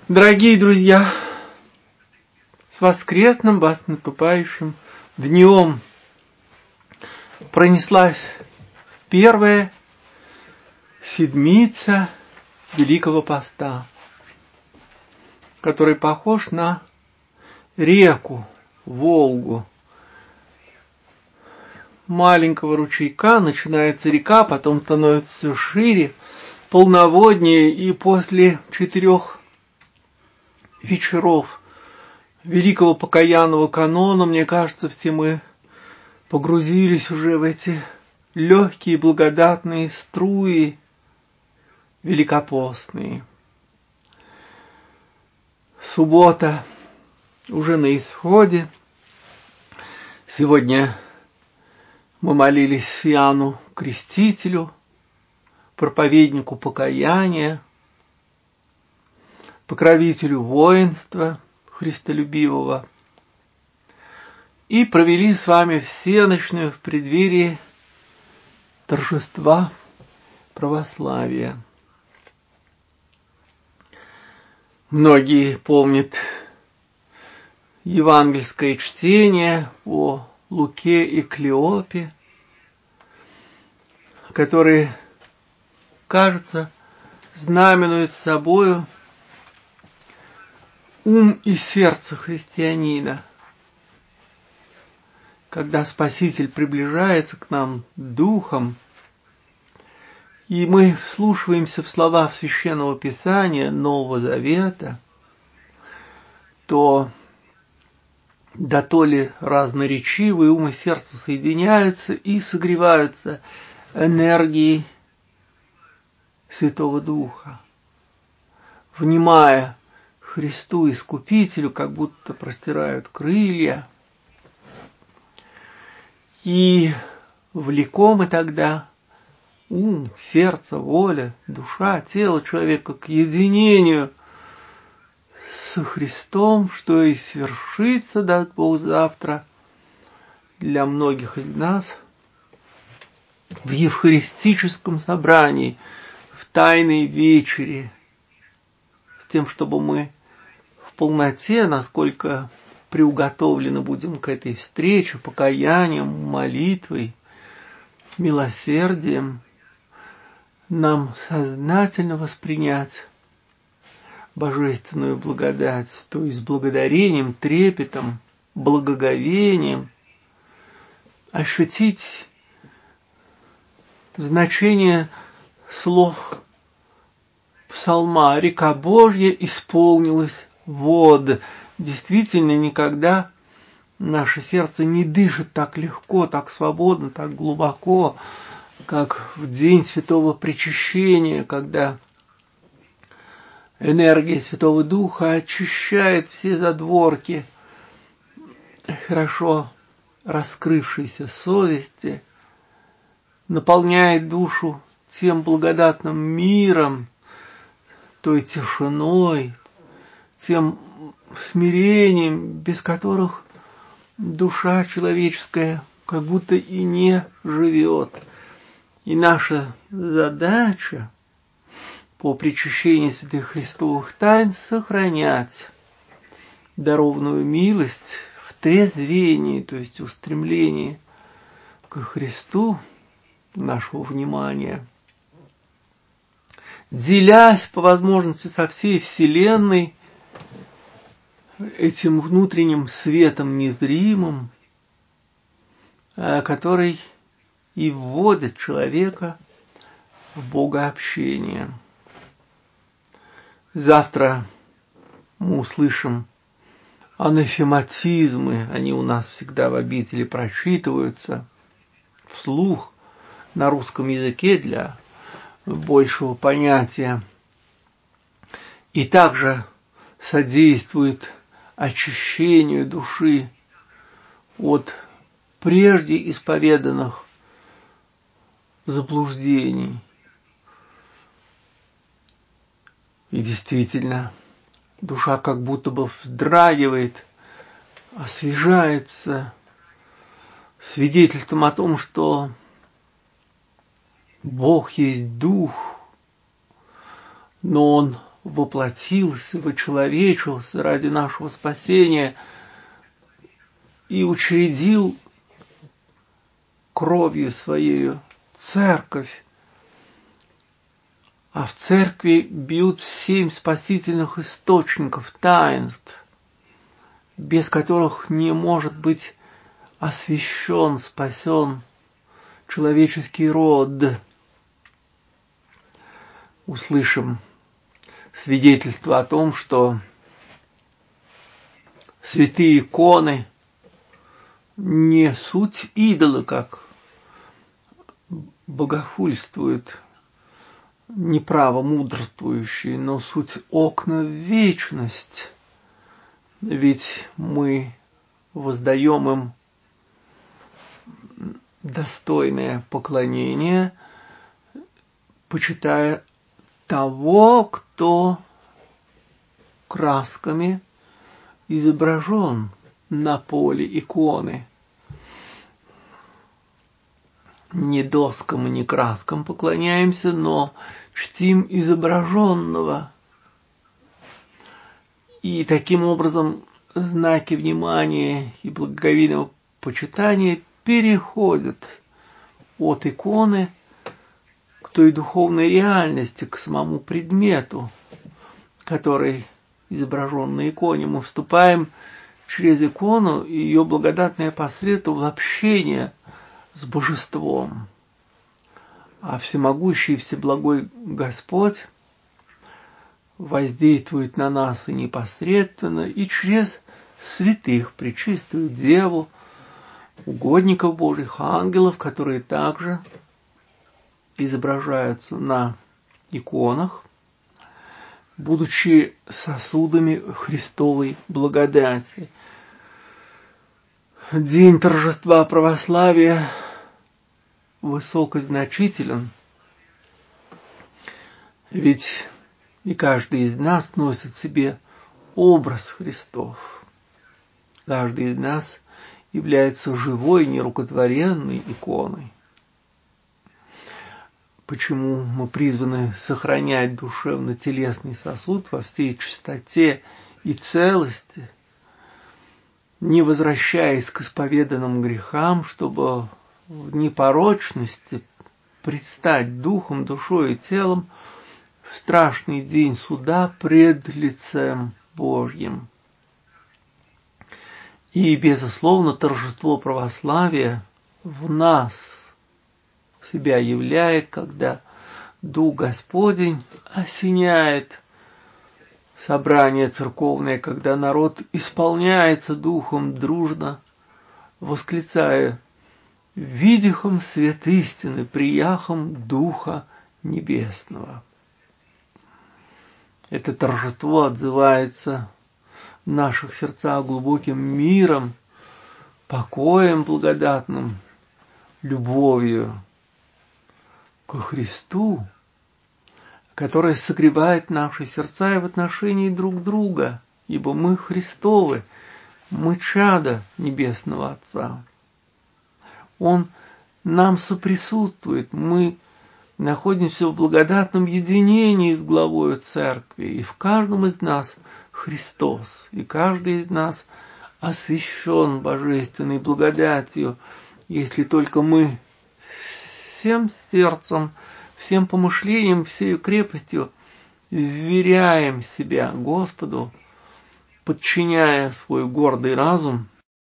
Дорогие друзья, с воскресным вас наступающим днем! Пронеслась первая седмица Великого Поста, который похож на реку, Волгу. Маленького ручейка начинается река, потом становится все шире, полноводнее, и после 4 вечеров Великого Покаянного канона, мне кажется, все мы погрузились уже в эти легкие благодатные струи великопостные. Суббота уже на исходе. Сегодня мы молились Иоанну Крестителю, проповеднику покаяния, покровителю воинства христолюбивого, и провели с вами всенощную в преддверии торжества православия. Многие помнят евангельское чтение о Луке и Клеопе, которые, кажется, знаменуют собою ум и сердце христианина, когда Спаситель приближается к нам духом, и мы вслушиваемся в слова Священного Писания Нового Завета, то то ли разноречивые ум и сердце соединяются и согреваются энергией Святого Духа, внимая Христу Искупителю, как будто простирают крылья, и влекомы тогда ум, сердце, воля, душа, тело человека к единению со Христом, что и свершится, даст Бог, завтра для многих из нас в евхаристическом собрании, в тайной вечере, с тем, чтобы мы в полноте, насколько приуготовлены будем к этой встрече, покаянием, молитвой, милосердием, нам сознательно воспринять божественную благодать, то есть благодарением, трепетом, благоговением, ощутить значение слов псалма: «Река Божья исполнилась вод». Действительно, никогда наше сердце не дышит так легко, так свободно, так глубоко, как в день святого причащения, когда энергия Святого Духа очищает все задворки хорошо раскрывшейся совести, наполняет душу тем благодатным миром, той тишиной, тем смирением, без которых душа человеческая как будто и не живет. И наша задача по причащении святых Христовых тайн сохранять дарованную милость в трезвении, то есть устремлении к Христу нашего внимания, делясь по возможности со всей вселенной этим внутренним светом незримым, который и вводит человека в богообщение. Завтра мы услышим анафематизмы, они у нас всегда в обители прочитываются вслух на русском языке для большего понятия, и также содействует очищению души от прежде исповеданных заблуждений. И действительно, душа как будто бы вздрагивает, освежается свидетельством о том, что Бог есть Дух, но Он воплотился, вочеловечился ради нашего спасения и учредил кровью Своей церковь. А в церкви бьют 7 спасительных источников, таинств, без которых не может быть освящен, спасен человеческий род. Услышим свидетельство о том, что святые иконы не суть идолы, как богохульствуют неправо мудрствующие, но суть окна в вечность. Ведь мы воздаем им достойное поклонение, почитая того, кто красками изображен на поле иконы. Не доскам и не краскам поклоняемся, но чтим изображенного. И таким образом знаки внимания и благоговейного почитания переходят от иконы к той духовной реальности, к самому предмету, который изображен на иконе. Мы вступаем через икону и ее благодатное посредство в общение с Божеством. А всемогущий и всеблагой Господь воздействует на нас и непосредственно, и через святых, пречистую Деву, угодников Божьих, ангелов, которые также изображаются на иконах, будучи сосудами Христовой благодати. День торжества православия высокозначителен, ведь и каждый из нас носит в себе образ Христов. Каждый из нас является живой, нерукотворенной иконой. Почему мы призваны сохранять душевно-телесный сосуд во всей чистоте и целости, не возвращаясь к исповеданным грехам, чтобы в непорочности предстать духом, душой и телом в страшный день суда пред лицем Божьим. И, безусловно, торжество православия в нас себя являет, когда Дух Господень осеняет собрание церковное, когда народ исполняется Духом дружно, восклицая: «Видихом свет истины, прияхом Духа Небесного». Это торжество отзывается в наших сердцах глубоким миром, покоем благодатным, любовью ко Христу, которая согревает наши сердца и в отношении друг друга, ибо мы Христовы, мы чада Небесного Отца. Он нам соприсутствует, мы находимся в благодатном единении с главою Церкви, и в каждом из нас Христос, и каждый из нас освящен божественной благодатью, если только мы всем сердцем, всем помышлением, всей крепостью вверяем себя Господу, подчиняя свой гордый разум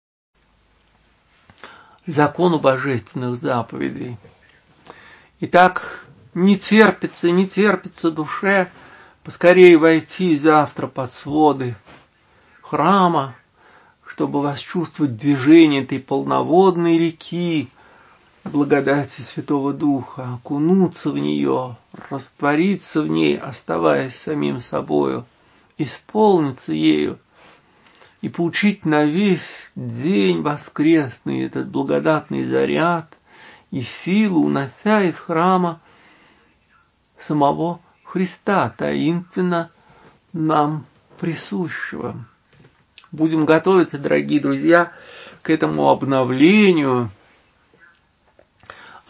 закону божественных заповедей. Итак, не терпится душе поскорее войти завтра под своды храма, чтобы восчувствовать движение этой полноводной реки благодати Святого Духа, окунуться в нее, раствориться в ней, оставаясь самим собою, исполниться ею и получить на весь день воскресный этот благодатный заряд и силу, унося из храма самого Христа, таинственно нам присущего. Будем готовиться, дорогие друзья, к этому обновлению,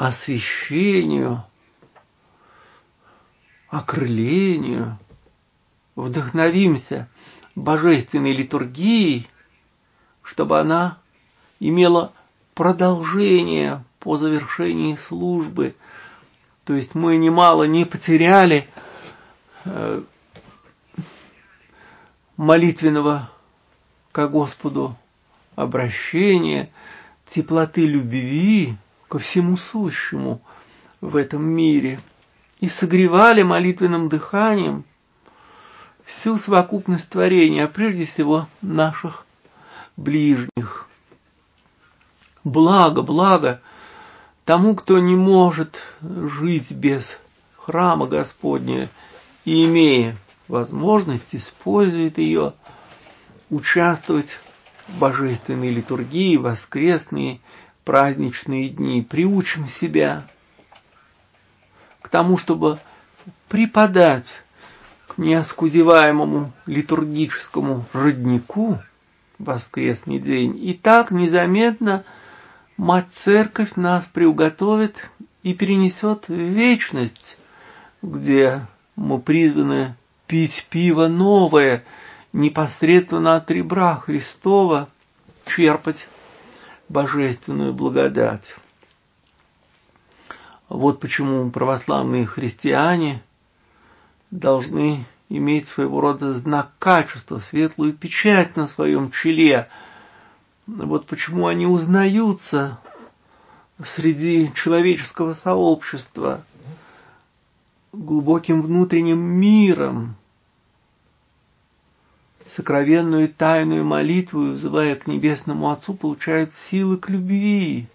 освящению, окрылению вдохновимся божественной литургией, чтобы она имела продолжение по завершении службы. То есть мы немало не потеряли молитвенного ко Господу обращения, теплоты любви ко всему сущему в этом мире и согревали молитвенным дыханием всю совокупность творения, а прежде всего наших ближних. Благо тому, кто не может жить без храма Господня и, имея возможность, использует ее, участвовать в божественной литургии, воскресные праздничные дни. Приучим себя к тому, чтобы преподать к неоскудеваемому литургическому роднику воскресный день. И так незаметно Мать Церковь нас приуготовит и перенесет в вечность, где мы призваны пить пиво новое, непосредственно от ребра Христова, черпать божественную благодать. Вот почему православные христиане должны иметь своего рода знак качества, светлую печать на своем челе. Вот почему они узнаются среди человеческого сообщества глубоким внутренним миром, сокровенную тайную молитву, взывая к Небесному Отцу, получают силы к любви,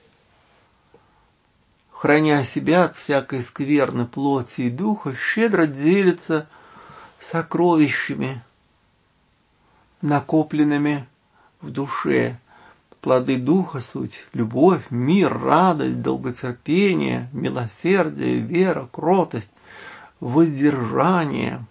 храня себя от всякой скверны плоти и духа, щедро делятся сокровищами, накопленными в душе. Плоды духа суть любовь, мир, радость, долготерпение, милосердие, вера, кротость, воздержание.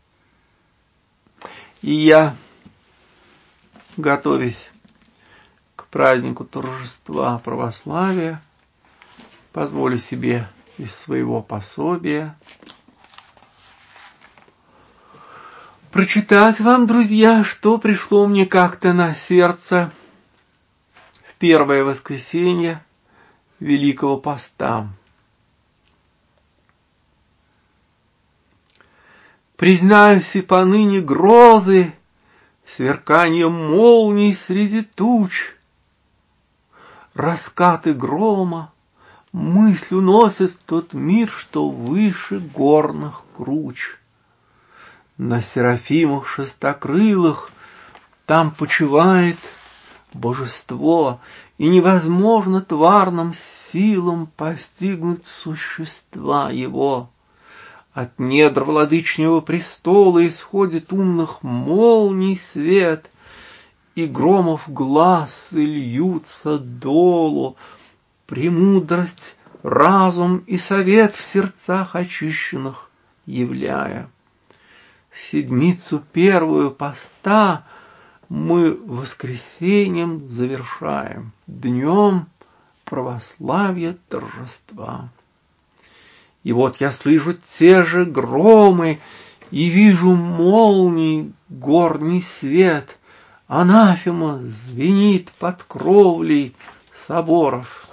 И я, готовясь к празднику торжества православия, позволю себе из своего пособия прочитать вам, друзья, что пришло мне как-то на сердце в первое воскресенье Великого Поста. Признаюсь, и поныне грозы, сверканье молний среди туч, раскаты грома, мысль уносит в тот мир, что выше горных круч. На серафимах шестокрылых там почивает божество, и невозможно тварным силам постигнуть существа его. От недр владычнего престола исходит умных молний свет, и громов глаз льются долу, премудрость, разум и совет в сердцах очищенных являя. Седмицу первую поста мы воскресеньем завершаем, днем православия торжества. И вот я слышу те же громы и вижу молний, горний свет, анафема звенит под кровлей соборов.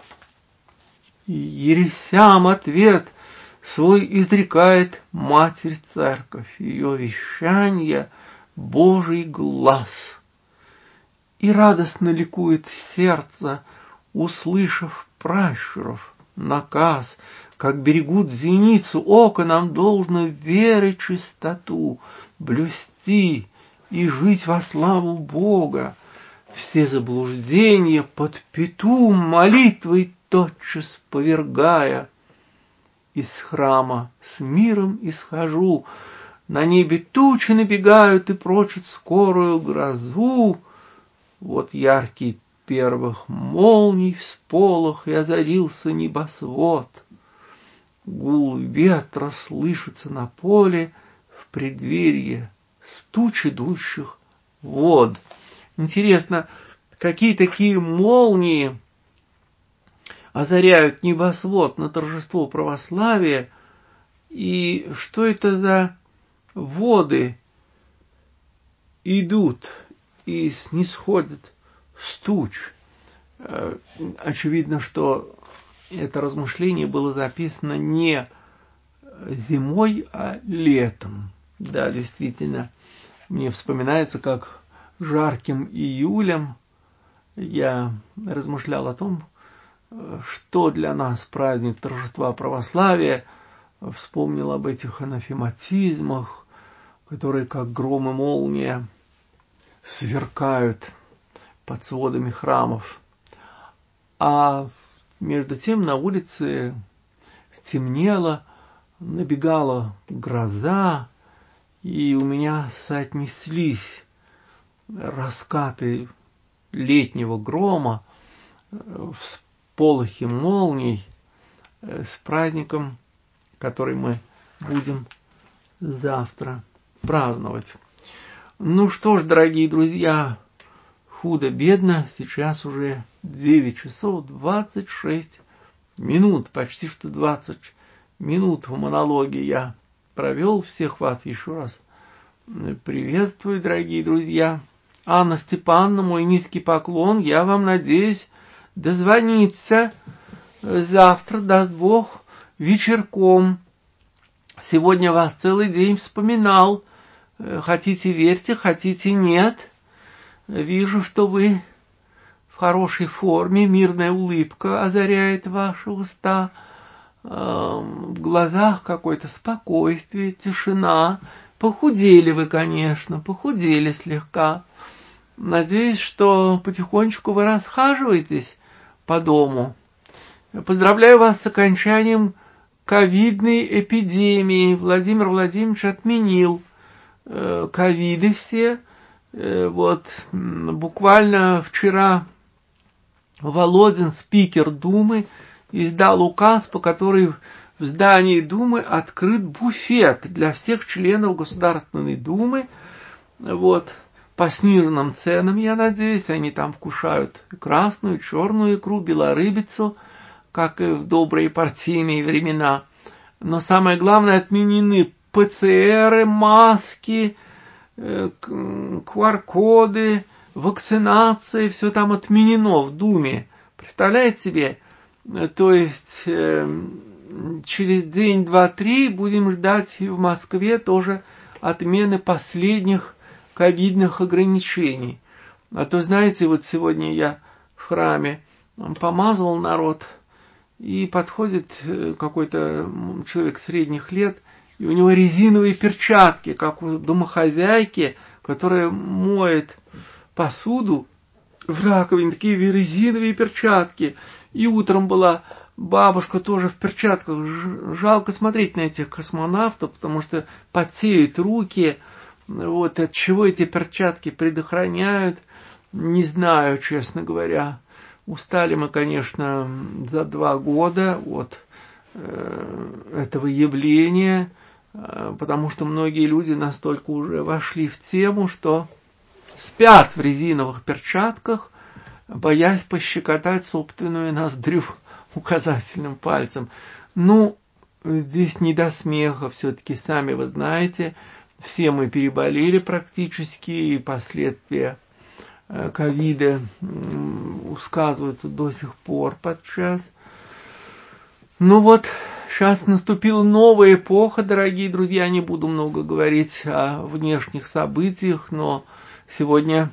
И ересям ответ свой изрекает Матерь Церковь, ее вещанье Божий глаз. И радостно ликует сердце, услышав пращуров наказ, как берегут зеницу око, нам должно веры чистоту, блюсти и жить во славу Бога, все заблуждения под пету молитвой тотчас повергая. Из храма с миром исхожу, на небе тучи набегают и прочат скорую грозу. Вот яркий первых молний всполох и озарился небосвод. Гул ветра слышится на поле в преддверье туч идущих вод. Интересно, какие такие молнии озаряют небосвод на торжество православия, и что это за воды идут и снисходят с туч. Очевидно, что это размышление было записано не зимой, а летом. Да, действительно, мне вспоминается, как жарким июлем я размышлял о том, что для нас праздник торжества православия, вспомнил об этих анафематизмах, которые, как гром и молния, сверкают под сводами храмов. А между тем на улице стемнело, набегала гроза, и у меня соотнеслись раскаты летнего грома, всполохи молний с праздником, который мы будем завтра праздновать. Ну что ж, дорогие друзья, худо-бедно, сейчас уже 9 часов 26 минут, почти что 20 минут в монологе я провел. Всех вас еще раз приветствую, дорогие друзья. Анна Степановна, мой низкий поклон. Я вам, надеюсь, дозвониться завтра, даст Бог, вечерком. Сегодня вас целый день вспоминал. Хотите верьте, хотите нет. Вижу, что вы в хорошей форме, мирная улыбка озаряет ваши уста. В глазах какое-то спокойствие, тишина. Похудели вы, конечно, похудели слегка. Надеюсь, что потихонечку вы расхаживаетесь по дому. Поздравляю вас с окончанием ковидной эпидемии. Владимир Владимирович отменил ковиды все. Вот буквально вчера Володин, спикер Думы, издал указ, по которому в здании Думы открыт буфет для всех членов Государственной Думы. Вот, по сниженным ценам, я надеюсь, они там вкушают красную, черную икру, белорыбицу, как и в добрые партийные времена. Но самое главное, отменены ПЦРы, маски, QR-коды, вакцинация, все там отменено в Думе. Представляете себе? То есть через день, два, три будем ждать в Москве тоже отмены последних ковидных ограничений. А то, знаете, вот сегодня я в храме помазывал народ, и подходит какой-то человек средних лет, и у него резиновые перчатки, как у домохозяйки, которая моет посуду в раковине, такие резиновые перчатки. И утром была бабушка тоже в перчатках. Жалко смотреть на этих космонавтов, потому что потеют руки. Вот от чего эти перчатки предохраняют, не знаю, честно говоря. Устали мы, конечно, за 2 года от этого явления, потому что многие люди настолько уже вошли в тему, что спят в резиновых перчатках, боясь пощекотать собственную ноздрю указательным пальцем. Ну, здесь не до смеха, все-таки сами вы знаете, все мы переболели практически, и последствия ковида сказываются до сих пор подчас. Ну вот, сейчас наступила новая эпоха, дорогие друзья, не буду много говорить о внешних событиях, но сегодня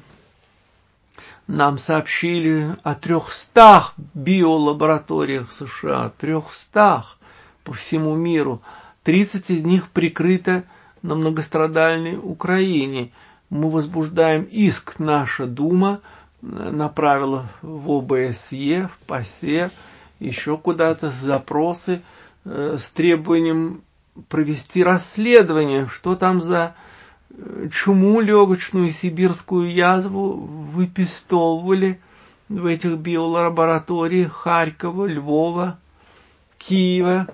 нам сообщили о 300 биолабораториях США, 300 по всему миру, 30 из них прикрыто на многострадальной Украине. Мы возбуждаем иск, наша Дума направила в ОБСЕ, в ПАСЕ, еще куда-то запросы с требованием провести расследование, что там за чуму легочную, сибирскую язву выпистовывали в этих биолабораториях Харькова, Львова, Киева.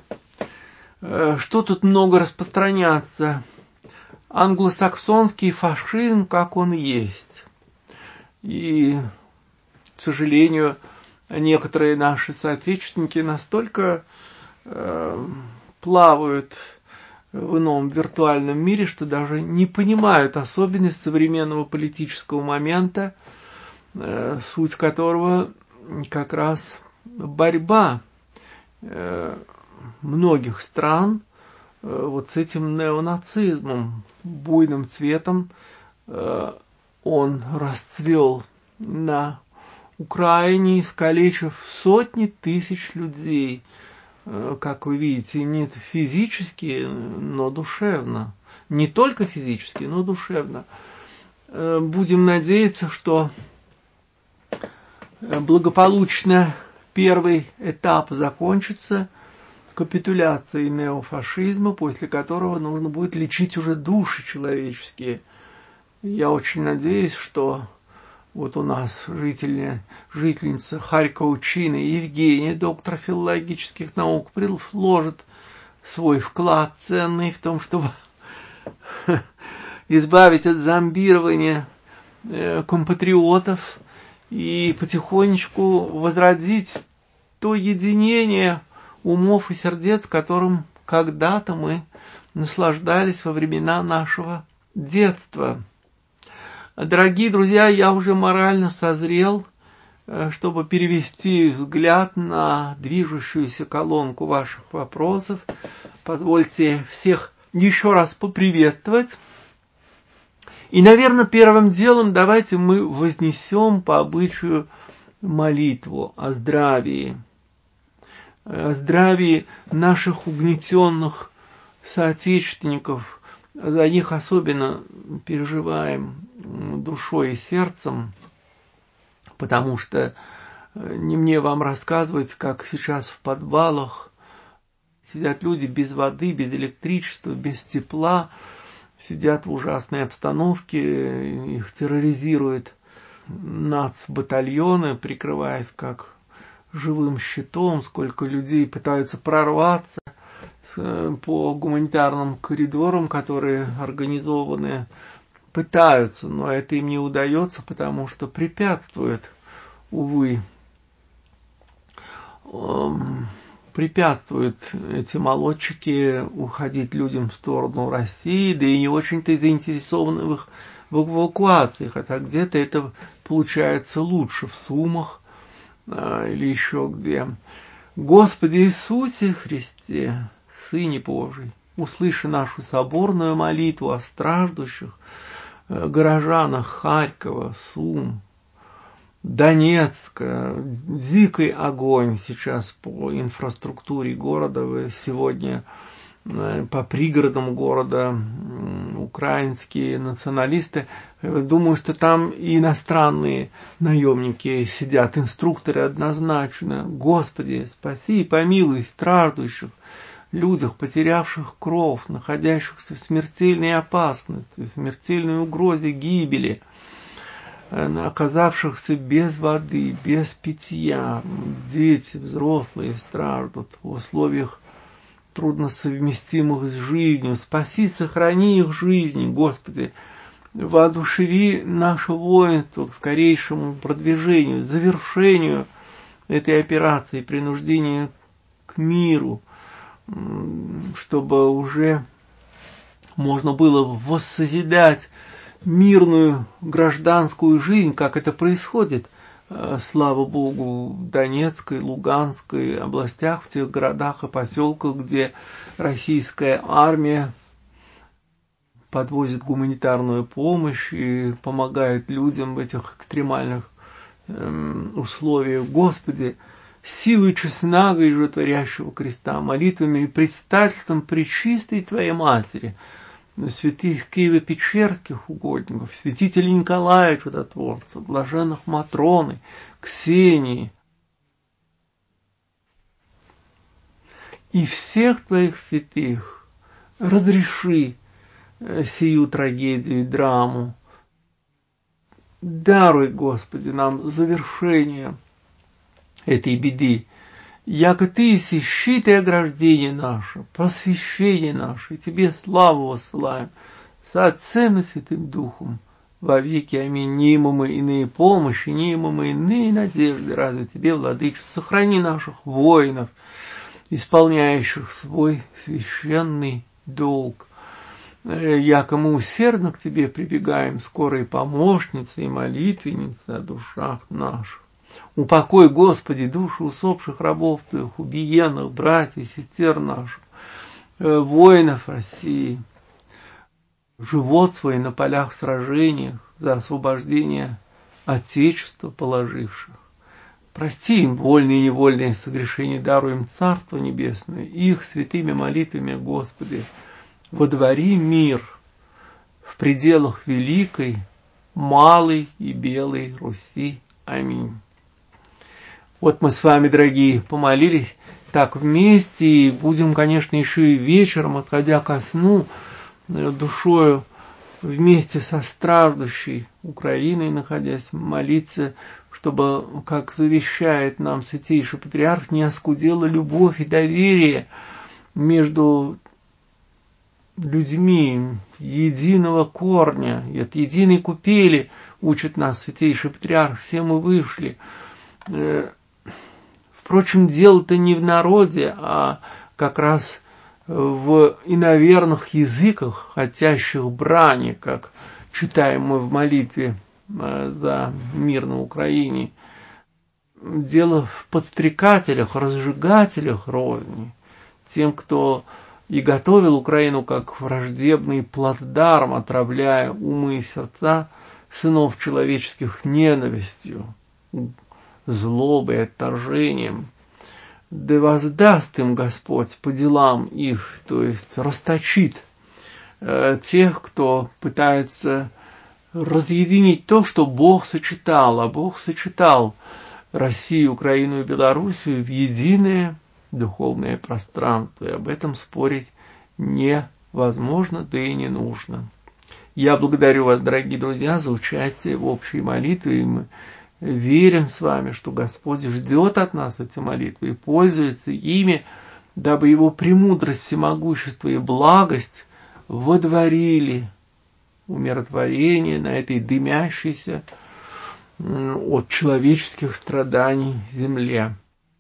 Что тут много распространяться? Англосаксонский фашизм, как он есть. И, к сожалению, некоторые наши соотечественники настолько плавают в ином виртуальном мире, что даже не понимают особенность современного политического момента, суть которого как раз борьба многих стран вот с этим неонацизмом, буйным цветом. Он расцвел на Украине, искалечив сотни тысяч людей, как вы видите, не физически, но душевно. Не только физически, но душевно. Будем надеяться, что благополучно первый этап закончится капитуляцией неофашизма, после которого нужно будет лечить уже души человеческие. Я очень надеюсь, что вот у нас жительница Харьковщины Евгения, доктор филологических наук, вложит свой вклад ценный в том, чтобы избавить от зомбирования компатриотов и потихонечку возродить то единение умов и сердец, которым когда-то мы наслаждались во времена нашего детства. Дорогие друзья, я уже морально созрел, чтобы перевести взгляд на движущуюся колонку ваших вопросов. Позвольте всех еще раз поприветствовать. И, наверное, первым делом давайте мы вознесем по обычаю молитву о здравии наших угнетенных соотечественников. За них особенно переживаем душой и сердцем, потому что не мне вам рассказывать, как сейчас в подвалах сидят люди без воды, без электричества, без тепла, сидят в ужасной обстановке, их терроризируют нацбатальоны, прикрываясь как живым щитом, сколько людей пытаются прорваться по гуманитарным коридорам, которые организованы, пытаются, но это им не удается, потому что препятствуют эти молодчики уходить людям в сторону России, да и не очень-то заинтересованы в эвакуации, хотя где-то это получается лучше, в Сумах или еще где. Господи Иисусе Христе, Сыне Божий, услыши нашу соборную молитву о страждущих горожанах Харькова, Сум, Донецка. Дикий огонь сейчас по инфраструктуре города. Сегодня по пригородам города украинские националисты. Думаю, что там и иностранные наемники сидят, инструкторы однозначно. Господи, спаси и помилуй страждущих, людях, потерявших кровь, находящихся в смертельной опасности, в смертельной угрозе гибели, оказавшихся без воды, без питья. Дети, взрослые страждут в условиях трудносовместимых с жизнью. Спаси, сохрани их жизни, Господи. Воодушеви наше воинство к скорейшему продвижению, завершению этой операции, принуждению к миру, чтобы уже можно было воссозидать мирную гражданскую жизнь, как это происходит, слава Богу, в Донецкой, Луганской областях, в тех городах и поселках, где российская армия подвозит гуманитарную помощь и помогает людям в этих экстремальных условиях. Господи, силой честного и животворящего креста, молитвами и предстательством пречистой Твоей Матери, святых Киево-Печерских угодников, святителя Николая Чудотворца, блаженных Матроны, Ксении и всех Твоих святых, разреши сию трагедию и драму. Даруй, Господи, нам завершение этой беды, яко Ты еси щит и ограждение наше, просвещение наше, и Тебе славу воссылаем со Отцем и Святым Духом во веки. Аминь. Не имам мы иные помощи, не имам мы иные надежды, разве Тебе, Владычица. Сохрани наших воинов, исполняющих свой священный долг. Яко мы усердно к Тебе прибегаем, скорой помощницы и молитвенницы о душах наших. Упокой, Господи, души усопших рабов Твоих, убиенных братьев и сестер наших, воинов России, живот свой на полях сражениях за освобождение Отечества положивших. Прости им вольные и невольные согрешения, даруй им Царство Небесное, их святыми молитвами, Господи, водвори мир в пределах великой, малой и белой Руси. Аминь. Вот мы с вами, дорогие, помолились так вместе, и будем, конечно, еще и вечером, отходя ко сну, душою вместе со страждущей Украиной, находясь, молиться, чтобы, как завещает нам Святейший Патриарх, не оскудела любовь и доверие между людьми единого корня, и от единой купели учит нас Святейший Патриарх, все мы вышли. Впрочем, дело-то не в народе, а как раз в иноверных языках, хотящих брани, как читаем мы в молитве за мир на Украине. Дело в подстрекателях, разжигателях розни, тем, кто и готовил Украину как враждебный плацдарм, отравляя умы и сердца сынов человеческих ненавистью, злобой, отторжением. Да воздаст им Господь по делам их, то есть расточит тех, кто пытается разъединить то, что Бог сочетал, а Бог сочетал Россию, Украину и Белоруссию в единое духовное пространство, и об этом спорить невозможно, да и не нужно. Я благодарю вас, дорогие друзья, за участие в общей молитве, и мы верим с вами, что Господь ждет от нас эти молитвы и пользуется ими, дабы Его премудрость, всемогущество и благость водворили умиротворение на этой дымящейся от человеческих страданий земле.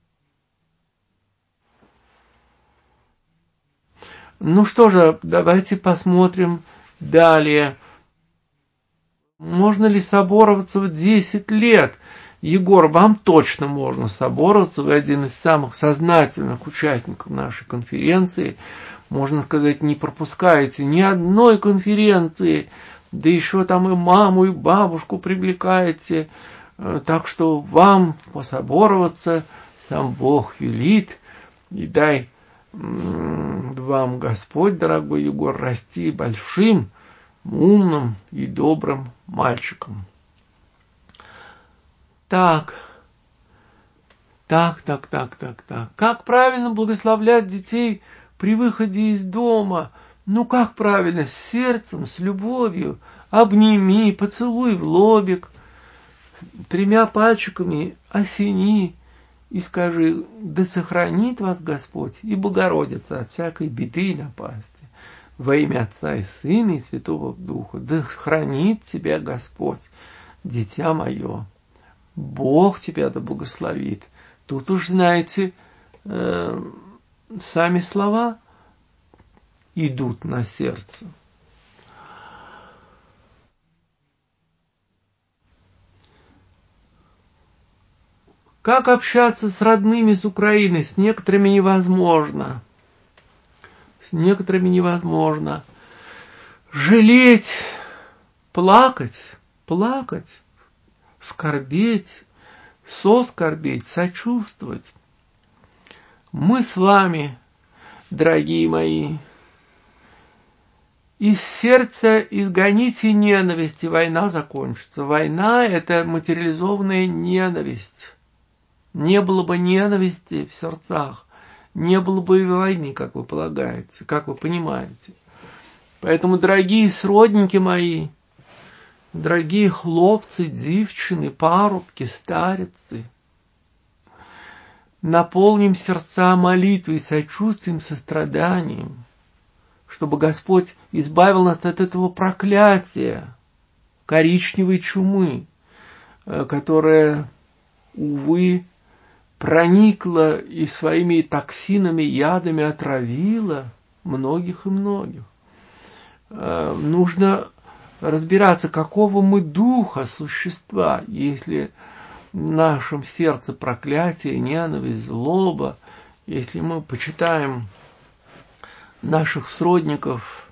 Ну что же, давайте посмотрим далее. Можно ли собороваться в 10 лет? Егор, вам точно можно собороваться. Вы один из самых сознательных участников нашей конференции. Можно сказать, не пропускаете ни одной конференции. Да еще там и маму, и бабушку привлекаете. Так что вам пособороваться сам Бог велит. И дай вам Господь, дорогой Егор, расти большим, умным и добрым мальчиком. Так. Как правильно благословлять детей при выходе из дома? Ну, как правильно? С сердцем, с любовью. Обними, поцелуй в лобик. 3 пальчиками осени. И скажи: да сохранит вас Господь и Богородица от всякой беды и напасти. Во имя Отца и Сына и Святого Духа. Да хранит тебя Господь, дитя мое. Бог тебя да благословит. Тут уж, знаете, сами слова идут на сердце. Как общаться с родными с Украины? С некоторыми невозможно. Жалеть, плакать, скорбеть, соскорбеть, сочувствовать. Мы с вами, дорогие мои, из сердца изгоните ненависть, и война закончится. Война – это материализованная ненависть. Не было бы ненависти в сердцах, не было бы и войны, как вы полагаете, как вы понимаете. Поэтому, дорогие сродники мои, дорогие хлопцы, девчины, парубки, старицы, наполним сердца молитвой, сочувствием, состраданием, чтобы Господь избавил нас от этого проклятия, коричневой чумы, которая, увы, проникла и своими токсинами, ядами отравила многих и многих. Нужно разбираться, какого мы духа существа, если в нашем сердце проклятие, ненависть, злоба, если мы почитаем наших сродников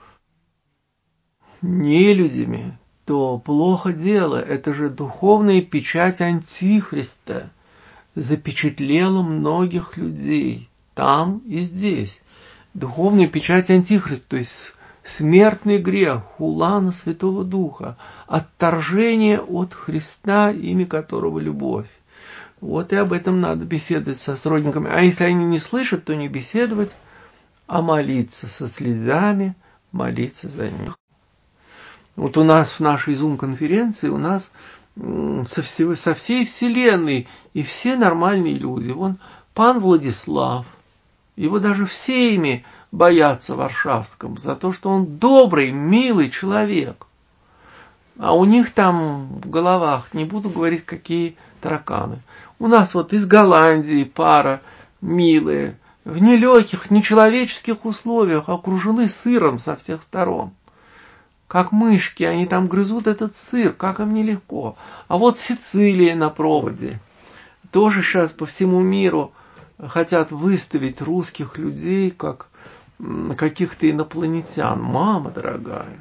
нелюдями, то плохо дело. Это же духовная печать Антихриста запечатлела многих людей там и здесь. Духовная печать Антихриста, то есть смертный грех, хула на Святого Духа, отторжение от Христа, имя которого любовь. Вот и об этом надо беседовать со сродниками. А если они не слышат, то не беседовать, а молиться со слезами, молиться за них. Вот у нас в нашей Zoom-конференции, у нас со всей вселенной и все нормальные люди. Вон пан Владислав, его даже в сейме боятся варшавском за то, что он добрый, милый человек. А у них там в головах, не буду говорить, какие тараканы. У нас вот из Голландии пара милые, в нелегких, нечеловеческих условиях, окружены сыром со всех сторон. Как мышки, они там грызут этот сыр, как им нелегко. А вот Сицилия на проводе. Тоже сейчас по всему миру хотят выставить русских людей как каких-то инопланетян. Мама дорогая.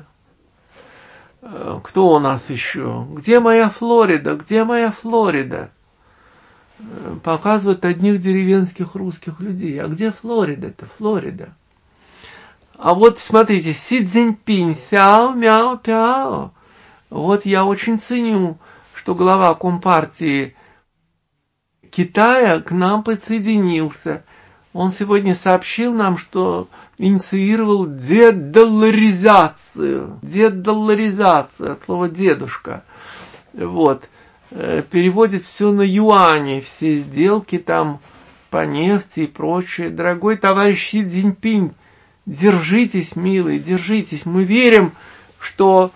Кто у нас еще? Где моя Флорида? Где моя Флорида? Показывают одних деревенских русских людей. А где Флорида-то? Флорида. А вот смотрите, Си Цзиньпинь, сяо, мяо, пяо. Вот я очень ценю, что глава Компартии Китая к нам присоединился. Он сегодня сообщил нам, что инициировал дедолларизацию. Дедолларизация, от слова дедушка. Вот. Переводит все на юани, все сделки там по нефти и прочее. Дорогой товарищ Си Цзиньпинь, держитесь, милые, держитесь. Мы верим, что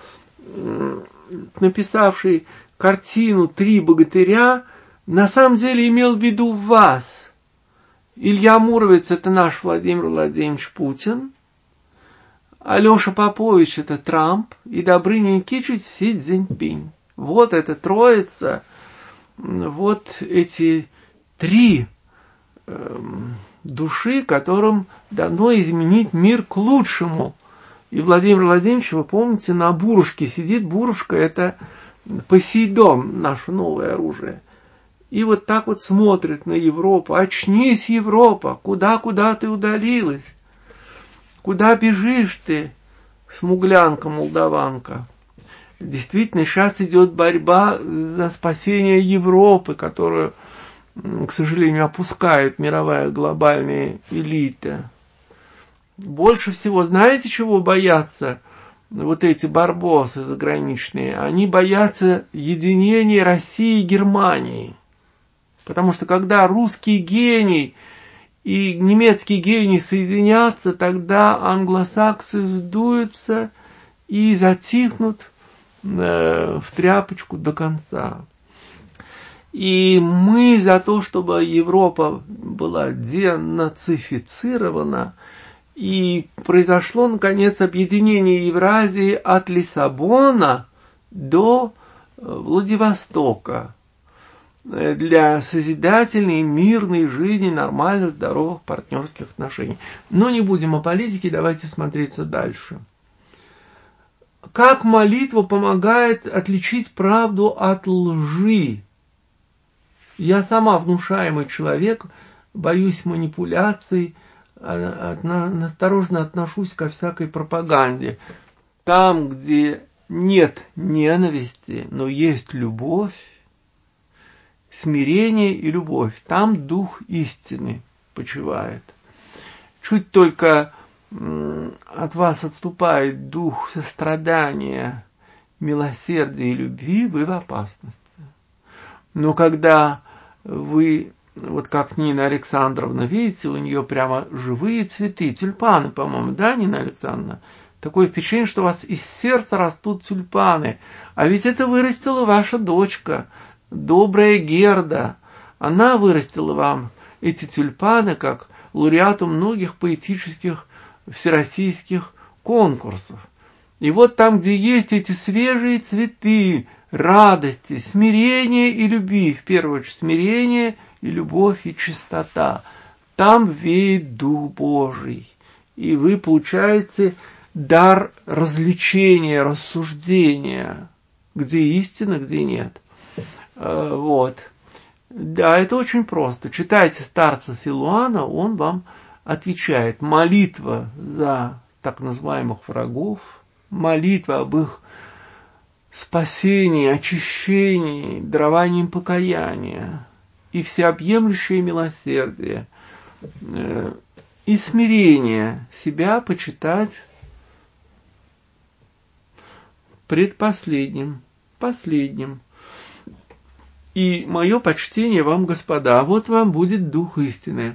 написавший картину «Три богатыря» на самом деле имел в виду вас. Илья Муромец – это наш Владимир Владимирович Путин, Алеша Попович – это Трамп, и Добрыня Никитич – Си Цзиньпинь. Вот эта троица, вот эти три души, которым дано изменить мир к лучшему. И Владимир Владимирович, вы помните, на бурушке сидит. Бурушка – это Посейдон, наше новое оружие. И вот так вот смотрит на Европу. Очнись, Европа, куда ты удалилась? Куда бежишь ты, смуглянка, молдаванка? Действительно, сейчас идет борьба за спасение Европы, которую, к сожалению, опускает мировая глобальная элита. Больше всего, знаете, чего боятся вот эти барбосы заграничные? Они боятся единения России и Германии. Потому что когда русский гений и немецкий гений соединятся, тогда англосаксы сдуются и затихнут в тряпочку до конца. И мы за то, чтобы Европа была денацифицирована, и произошло, наконец, объединение Евразии от Лиссабона до Владивостока для созидательной, мирной жизни, нормальных, здоровых партнерских отношений. Но не будем о политике, давайте смотреться дальше. Как молитва помогает отличить правду от лжи? Я сама внушаемый человек, боюсь манипуляций, осторожно отношусь ко всякой пропаганде. Там, где нет ненависти, но есть любовь, смирение и любовь, там дух истины почивает. Чуть только от вас отступает дух сострадания, милосердия и любви, вы в опасности. Но когда вы, вот как Нина Александровна, видите, у нее прямо живые цветы, тюльпаны, по-моему, да, Нина Александровна? Такое впечатление, что у вас из сердца растут тюльпаны. А ведь это вырастила ваша дочка, добрая Герда. Она вырастила вам эти тюльпаны, как лауреату многих поэтических всероссийских конкурсов. И вот там, где есть эти свежие цветы радости, смирения и любви, в первую очередь смирение и любовь и чистота, там веет Дух Божий. И вы получаете дар развлечения, рассуждения, где истина, где нет. Вот. Да, это очень просто. Читайте старца Силуана, он вам отвечает. Молитва за так называемых врагов, молитва об их спасении, очищении, даровании покаяния и всеобъемлющее милосердие и смирение себя почитать предпоследним, последним. И мое почтение вам, господа, вот вам будет Дух истины.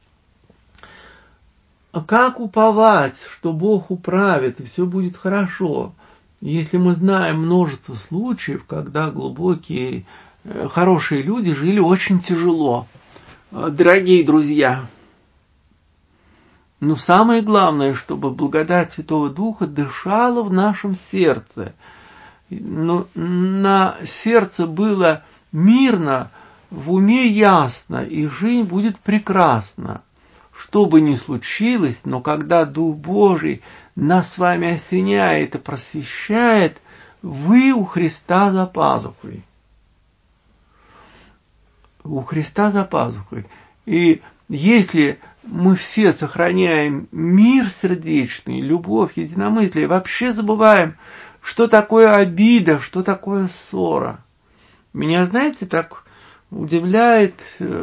Как уповать, что Бог управит и все будет хорошо, если мы знаем множество случаев, когда глубокие, хорошие люди жили очень тяжело? Дорогие друзья, но самое главное, чтобы благодать Святого Духа дышала в нашем сердце. Но на сердце было мирно, в уме ясно, и жизнь будет прекрасна. Что бы ни случилось, но когда Дух Божий нас с вами осеняет и просвещает, вы у Христа за пазухой. У Христа за пазухой. И если мы все сохраняем мир сердечный, любовь, единомыслие, вообще забываем, что такое обида, что такое ссора. Меня, знаете, так удивляет,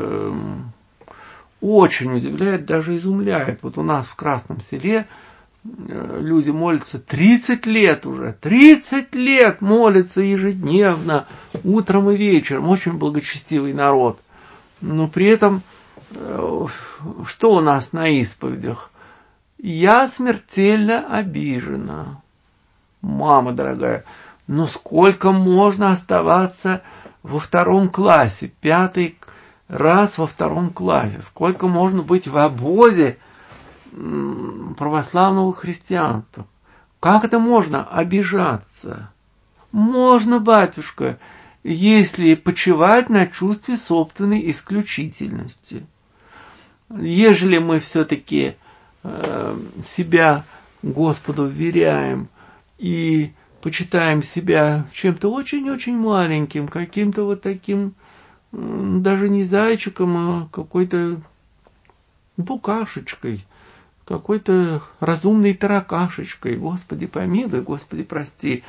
очень удивляет, даже изумляет. Вот у нас в Красном Селе люди молятся 30 лет уже. 30 лет молятся ежедневно, утром и вечером. Очень благочестивый народ. Но при этом, что у нас на исповедях? Я смертельно обижена. Мама дорогая, ну сколько можно оставаться во 2 классе, 5 раз во 2 классе? Сколько можно быть в обозе православного христианства? Как это можно обижаться? Можно, батюшка, если почивать на чувстве собственной исключительности. Ежели мы все-таки себя Господу вверяем и почитаем себя чем-то очень-очень маленьким, каким-то вот таким, даже не зайчиком, а какой-то букашечкой, какой-то разумной таракашечкой. Господи помилуй, Господи прости.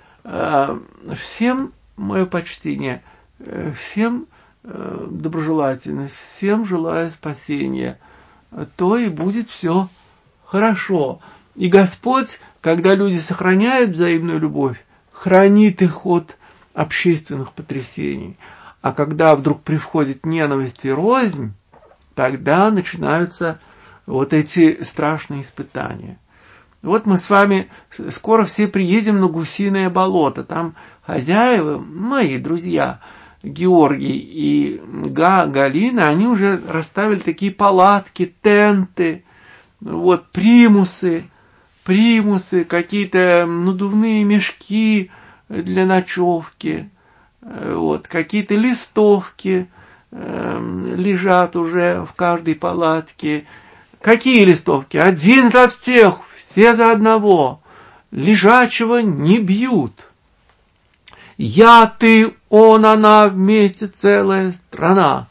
Всем мое почтение, всем доброжелательность, всем желаю спасения, то и будет все хорошо. И Господь, когда люди сохраняют взаимную любовь, хранит их от общественных потрясений. А когда вдруг приходит ненависть и рознь, тогда начинаются вот эти страшные испытания. Вот мы с вами скоро все приедем на Гусиное болото. Там хозяева, мои друзья, Георгий и Галина, они уже расставили такие палатки, тенты, вот примусы, какие-то надувные мешки для ночевки, вот, какие-то листовки лежат уже в каждой палатке. Какие листовки? Один за всех, все за одного. Лежачего не бьют. Я, ты, он, она, вместе целая страна.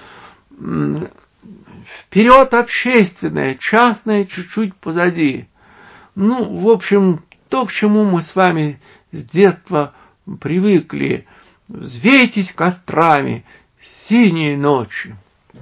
Вперед общественное, частное чуть-чуть позади. Ну, в общем, то, к чему мы с вами с детства привыкли. Взвейтесь кострами, синие ночи.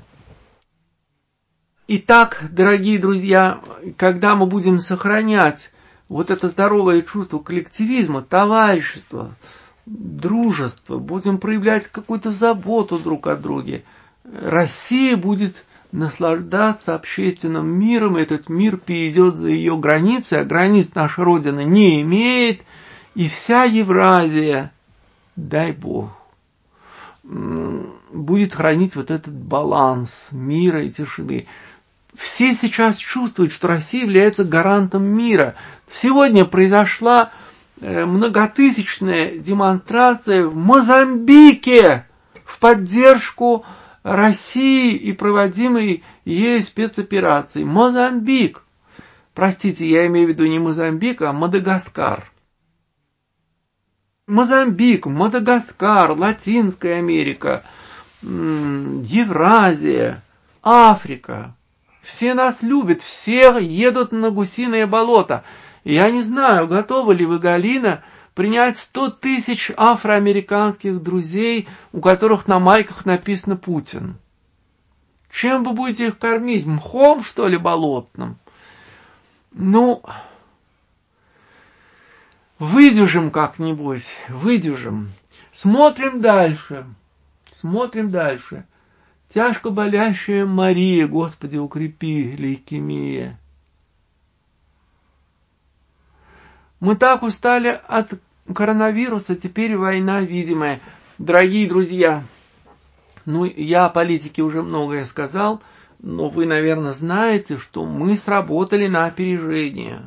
Итак, дорогие друзья, когда мы будем сохранять вот это здоровое чувство коллективизма, товарищества, дружества, будем проявлять какую-то заботу друг о друге, Россия будет наслаждаться общественным миром, этот мир перейдет за ее границы, а границ наша Родина не имеет, и вся Евразия, дай Бог, будет хранить вот этот баланс мира и тишины. Все сейчас чувствуют, что Россия является гарантом мира. Сегодня произошла многотысячная демонстрация в Мозамбике в поддержку России и проводимой ею спецоперации. Мозамбик. Простите, я имею в виду не Мозамбик, а Мадагаскар. Мозамбик, Мадагаскар, Латинская Америка, Евразия, Африка. Все нас любят, все едут на гусиное болото. Я не знаю, готовы ли вы, Галина, принять 100 тысяч афроамериканских друзей, у которых на майках написано «Путин». Чем вы будете их кормить? Мхом, что ли, болотным? Ну, выдержим как-нибудь, выдержим. Смотрим дальше. Тяжко болящая Мария, Господи, укрепи, лейкемия. Мы так устали от коронавируса, теперь война видимая. Дорогие друзья, я о политике уже многое сказал, но вы, наверное, знаете, что мы сработали на опережение.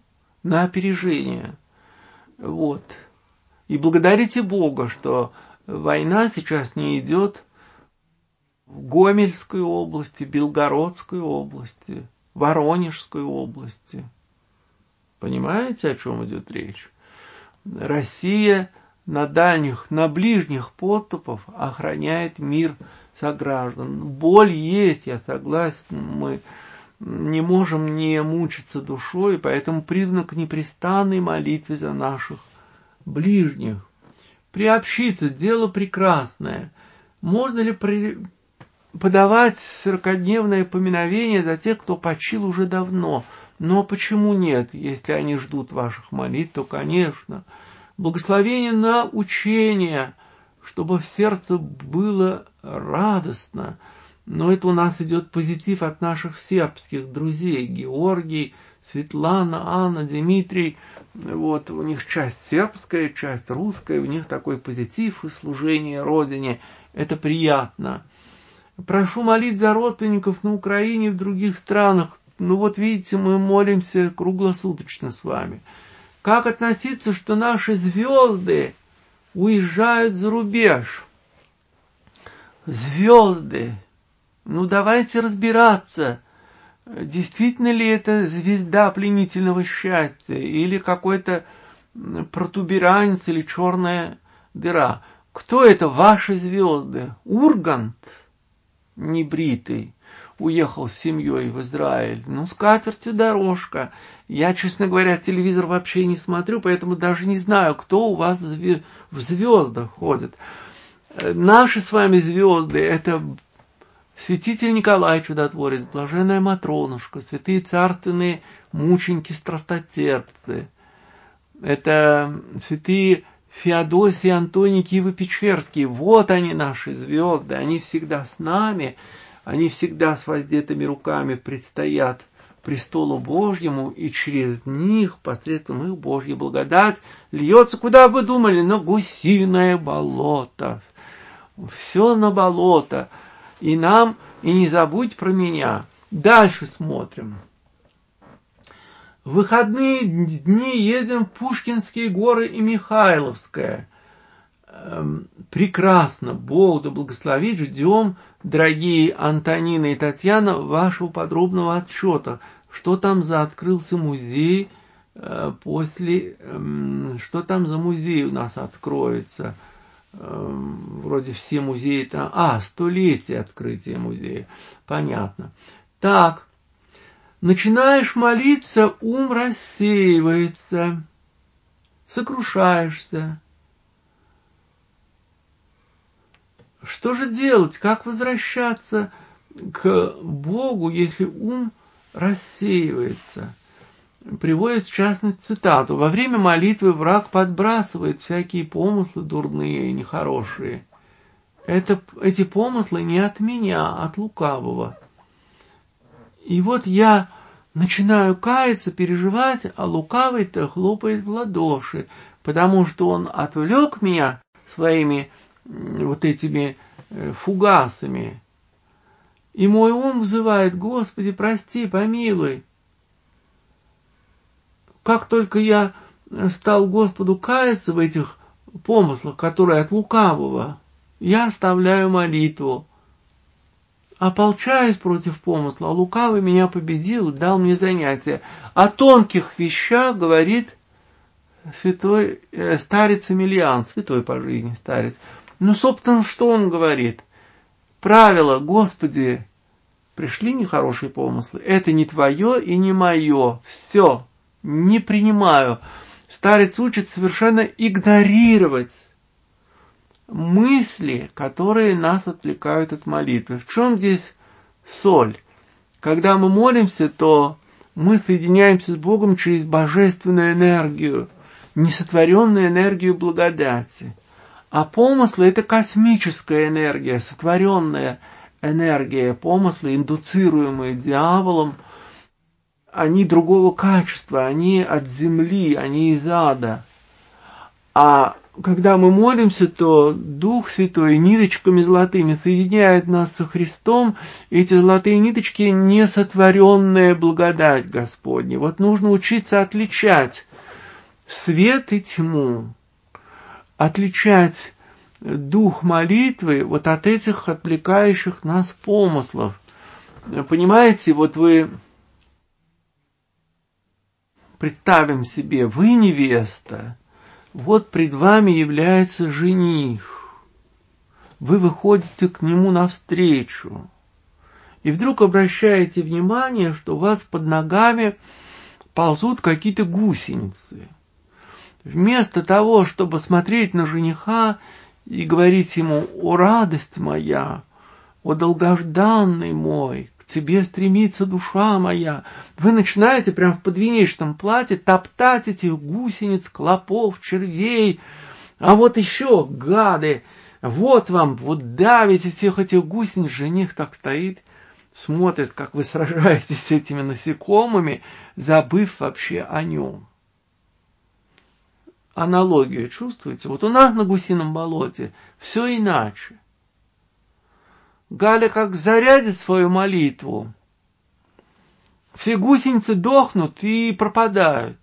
Вот. И благодарите Бога, что война сейчас не идет в Гомельской области, Белгородской области, Воронежской области. Понимаете, о чем идет речь? Россия на ближних подступах охраняет мир сограждан. Боль есть, я согласен, мы не можем не мучиться душой, поэтому призваны к непрестанной молитве за наших ближних. Приобщиться – дело прекрасное. Можно ли подавать 40-дневное поминовение за тех, кто почил уже давно? Но почему нет? Если они ждут ваших молитв, то, конечно. Благословение на учение, чтобы в сердце было радостно. Но это у нас идет позитив от наших сербских друзей. Георгий, Светлана, Анна, Дмитрий. Вот у них часть сербская, часть русская. У них такой позитив и служение Родине. Это приятно. Прошу молить за родственников на Украине и в других странах. Видите, мы молимся круглосуточно с вами. Как относиться, что наши звезды уезжают за рубеж? Звезды. Давайте разбираться, действительно ли это звезда пленительного счастья, или какой-то протуберанец, или черная дыра. Кто это ваши звезды? Ургант, небритый, уехал с семьей в Израиль. С катертью дорожка. Я, честно говоря, телевизор вообще не смотрю, поэтому даже не знаю, кто у вас в звездах ходит. Наши с вами звезды – это святитель Николай Чудотворец, блаженная Матронушка, святые царственные мученики-страстотерпцы. Это святые Феодосий, Антоний, Киево-Печерский. Вот они, наши звезды. Они всегда с нами. Они всегда с воздетыми руками предстоят престолу Божьему, и через них, посредством их, Божья благодать льется, куда вы думали, на гусиное болото. Все на болото. И не забудь про меня. Дальше смотрим. В выходные дни едем в Пушкинские горы и Михайловское. Прекрасно. Бог да благословит. Ждем, дорогие Антонина и Татьяна, вашего подробного отчета. Что там открылся музей что там за музей у нас откроется? Вроде все музеи там... 100-летие открытия музея. Понятно. Так. Начинаешь молиться, ум рассеивается. Сокрушаешься. Что же делать? Как возвращаться к Богу, если ум рассеивается? Приводит, в частности, цитату. Во время молитвы враг подбрасывает всякие помыслы дурные и нехорошие. Эти помыслы не от меня, а от лукавого. И вот я начинаю каяться, переживать, а лукавый-то хлопает в ладоши, потому что он отвлек меня своими вот этими фугасами. И мой ум взывает: Господи, прости, помилуй. Как только я стал Господу каяться в этих помыслах, которые от лукавого, я оставляю молитву, ополчаюсь против помысла, а лукавый меня победил и дал мне занятие. О тонких вещах говорит святой старец Эмилиан, святой по жизни старец. Ну, собственно, что он говорит? Правило: Господи, пришли нехорошие помыслы, это не твое и не мое, все, не принимаю. Старец учит совершенно игнорировать мысли, которые нас отвлекают от молитвы. В чем здесь соль? Когда мы молимся, то мы соединяемся с Богом через божественную энергию, несотворенную энергию благодати. А помыслы – это космическая энергия, сотворенная энергия. Помыслы, индуцируемые дьяволом, они другого качества, они от земли, они из ада. А когда мы молимся, то Дух Святой ниточками золотыми соединяет нас со Христом. Эти золотые ниточки – несотворенная благодать Господня. Вот нужно учиться отличать свет и тьму, отличать дух молитвы вот от этих отвлекающих нас помыслов. Понимаете, вот вы, представим себе, вы невеста, вот пред вами является жених, вы выходите к нему навстречу, и вдруг обращаете внимание, что у вас под ногами ползут какие-то гусеницы. Вместо того, чтобы смотреть на жениха и говорить ему: «О, радость моя, о, долгожданный мой, к тебе стремится душа моя», вы начинаете прямо в подвенечном платье топтать этих гусениц, клопов, червей. А вот еще, гады, вот вам, вот давите всех этих гусениц. Жених так стоит, смотрит, как вы сражаетесь с этими насекомыми, забыв вообще о нем. Аналогию чувствуете? Вот у нас на Гусином болоте все иначе. Галя как зарядит свою молитву, все гусеницы дохнут и пропадают.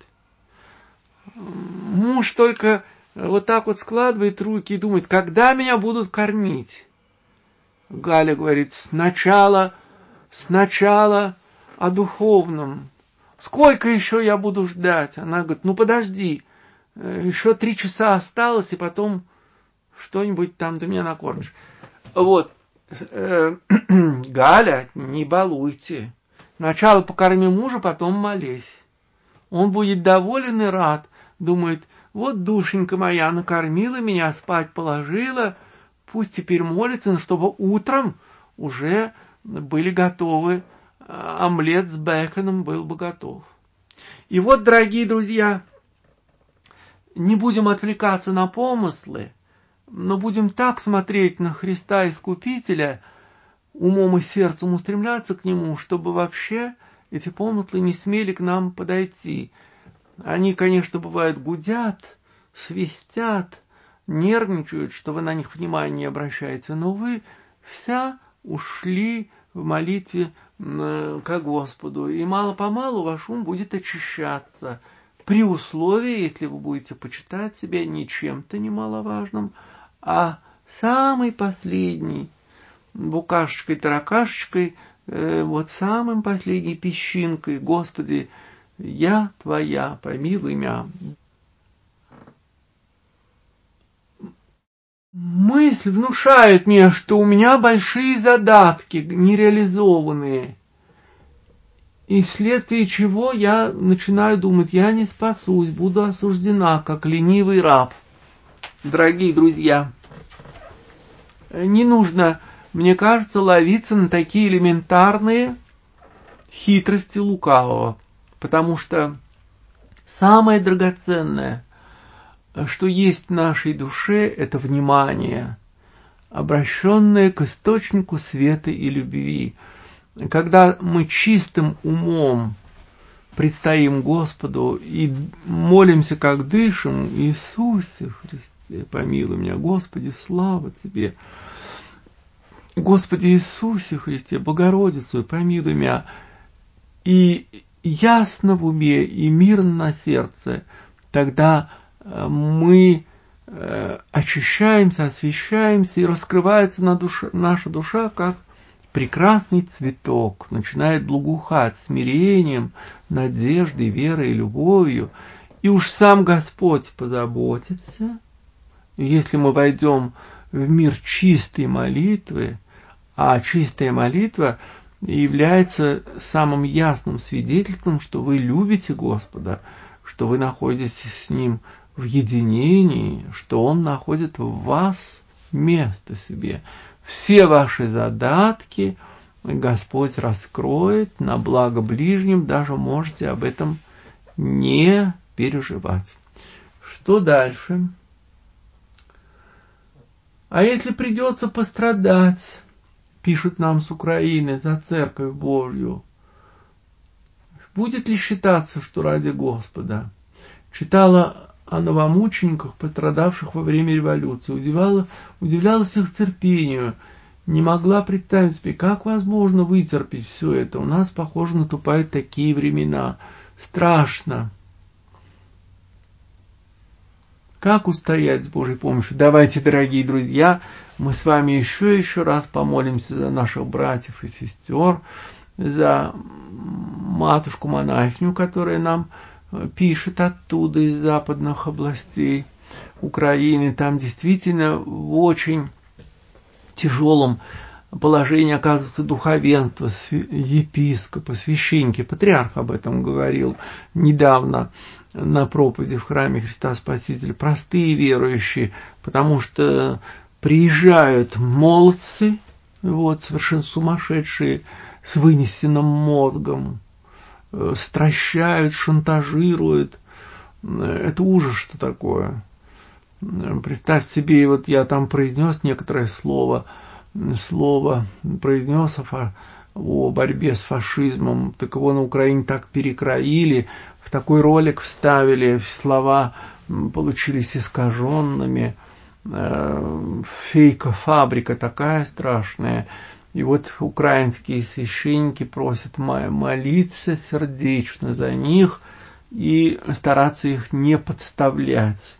Муж только вот так вот складывает руки и думает: когда меня будут кормить? Галя говорит: сначала о духовном. Сколько еще я буду ждать? Она говорит: ну подожди, еще 3 часа осталось, и потом что-нибудь там ты меня накормишь. Вот. Галя, не балуйте. Сначала покорми мужа, потом молись. Он будет доволен и рад. Думает: вот душенька моя накормила меня, спать положила, пусть теперь молится, чтобы утром уже были готовы, омлет с беконом был бы готов. И вот, дорогие друзья, не будем отвлекаться на помыслы, но будем так смотреть на Христа Искупителя, умом и сердцем устремляться к Нему, чтобы вообще эти помыслы не смели к нам подойти. Они, конечно, бывают, гудят, свистят, нервничают, что вы на них внимания не обращаете, но вы вся ушли в молитве к Господу, и мало-помалу ваш ум будет очищаться, при условии, если вы будете почитать себя не чем-то немаловажным, а самый последний, букашечкой-таракашечкой, вот самым последней песчинкой: Господи, я Твоя, помилуй меня. Мысль внушает мне, что у меня большие задатки, нереализованные, и вследствие чего я начинаю думать: я не спасусь, буду осуждена, как ленивый раб. Дорогие друзья, не нужно, мне кажется, ловиться на такие элементарные хитрости лукавого, потому что самое драгоценное, что есть в нашей душе, это внимание, обращенное к источнику света и любви. Когда мы чистым умом предстоим Господу и молимся, как дышим: Иисусе Христе, помилуй меня, Господи, слава Тебе. Господи Иисусе Христе, Богородицу, помилуй меня, и ясно в уме, и мирно на сердце, тогда мы очищаемся, освещаемся, и раскрывается наша душа, как прекрасный цветок, начинает благоухать смирением, надеждой, верой, любовью, и уж сам Господь позаботится. Если мы войдем в мир чистой молитвы, а чистая молитва является самым ясным свидетельством, что вы любите Господа, что вы находитесь с Ним в единении, что Он находит в вас место себе. Все ваши задатки Господь раскроет на благо ближним, даже можете об этом не переживать. Что дальше? А если придется пострадать, пишут нам с Украины, за Церковь Божью, будет ли считаться, что ради Господа? Читала о новомучениках, пострадавших во время революции, удивлялась их терпению, не могла представить себе, как возможно вытерпеть все это. У нас, похоже, наступают такие времена. Страшно. Как устоять с Божьей помощью? Давайте, дорогие друзья, мы с вами еще раз помолимся за наших братьев и сестер, за матушку-монахиню, которая нам пишет оттуда, из западных областей Украины. Там действительно в очень тяжелом положении оказывается духовенство, епископы, священники. Патриарх об этом говорил недавно на проповеди в храме Христа Спасителя. Простые верующие, потому что приезжают молодцы, совершенно сумасшедшие, с вынесенным мозгом, стращают, шантажируют. Это ужас, что такое. Представьте себе, я там произнес некоторое слово произнес о борьбе с фашизмом, так его на Украине так перекроили, в такой ролик вставили, слова получились искаженными, фейкофабрика такая страшная. И украинские священники просят молиться сердечно за них и стараться их не подставлять.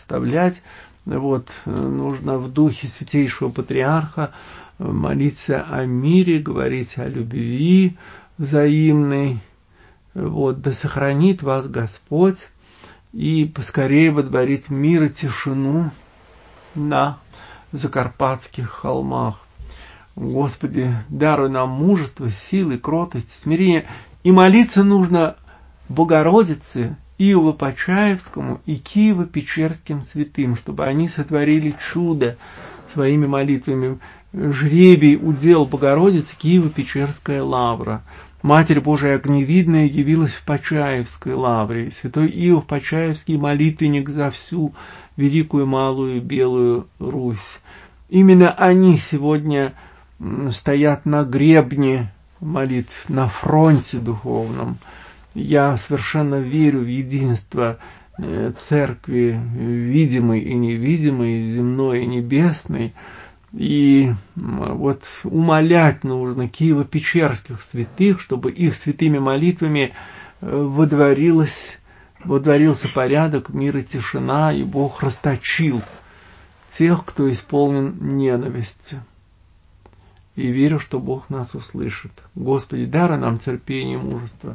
Нужно в духе святейшего патриарха молиться о мире, говорить о любви взаимной. Да сохранит вас Господь и поскорее водворит мир и тишину на Закарпатских холмах. Господи, даруй нам мужество, силы, кротость, смирение. И молиться нужно Богородице, Иово-Почаевскому и Киево-Печерским святым, чтобы они сотворили чудо своими молитвами. Жребий удел Богородицы Киево-Печерская лавра. Матерь Божия огневидная явилась в Почаевской лавре. Святой Иов Почаевский молитвенник за всю Великую, Малую, Белую Русь. Именно они сегодня стоят на гребне молитв, на фронте духовном. Я совершенно верю в единство Церкви, видимой и невидимой, земной и небесной. И умолять нужно Киево-Печерских святых, чтобы их святыми молитвами водворился порядок, мир и тишина, и Бог расточил тех, кто исполнен ненависти. И верю, что Бог нас услышит. Господи, даруй нам терпение и мужество.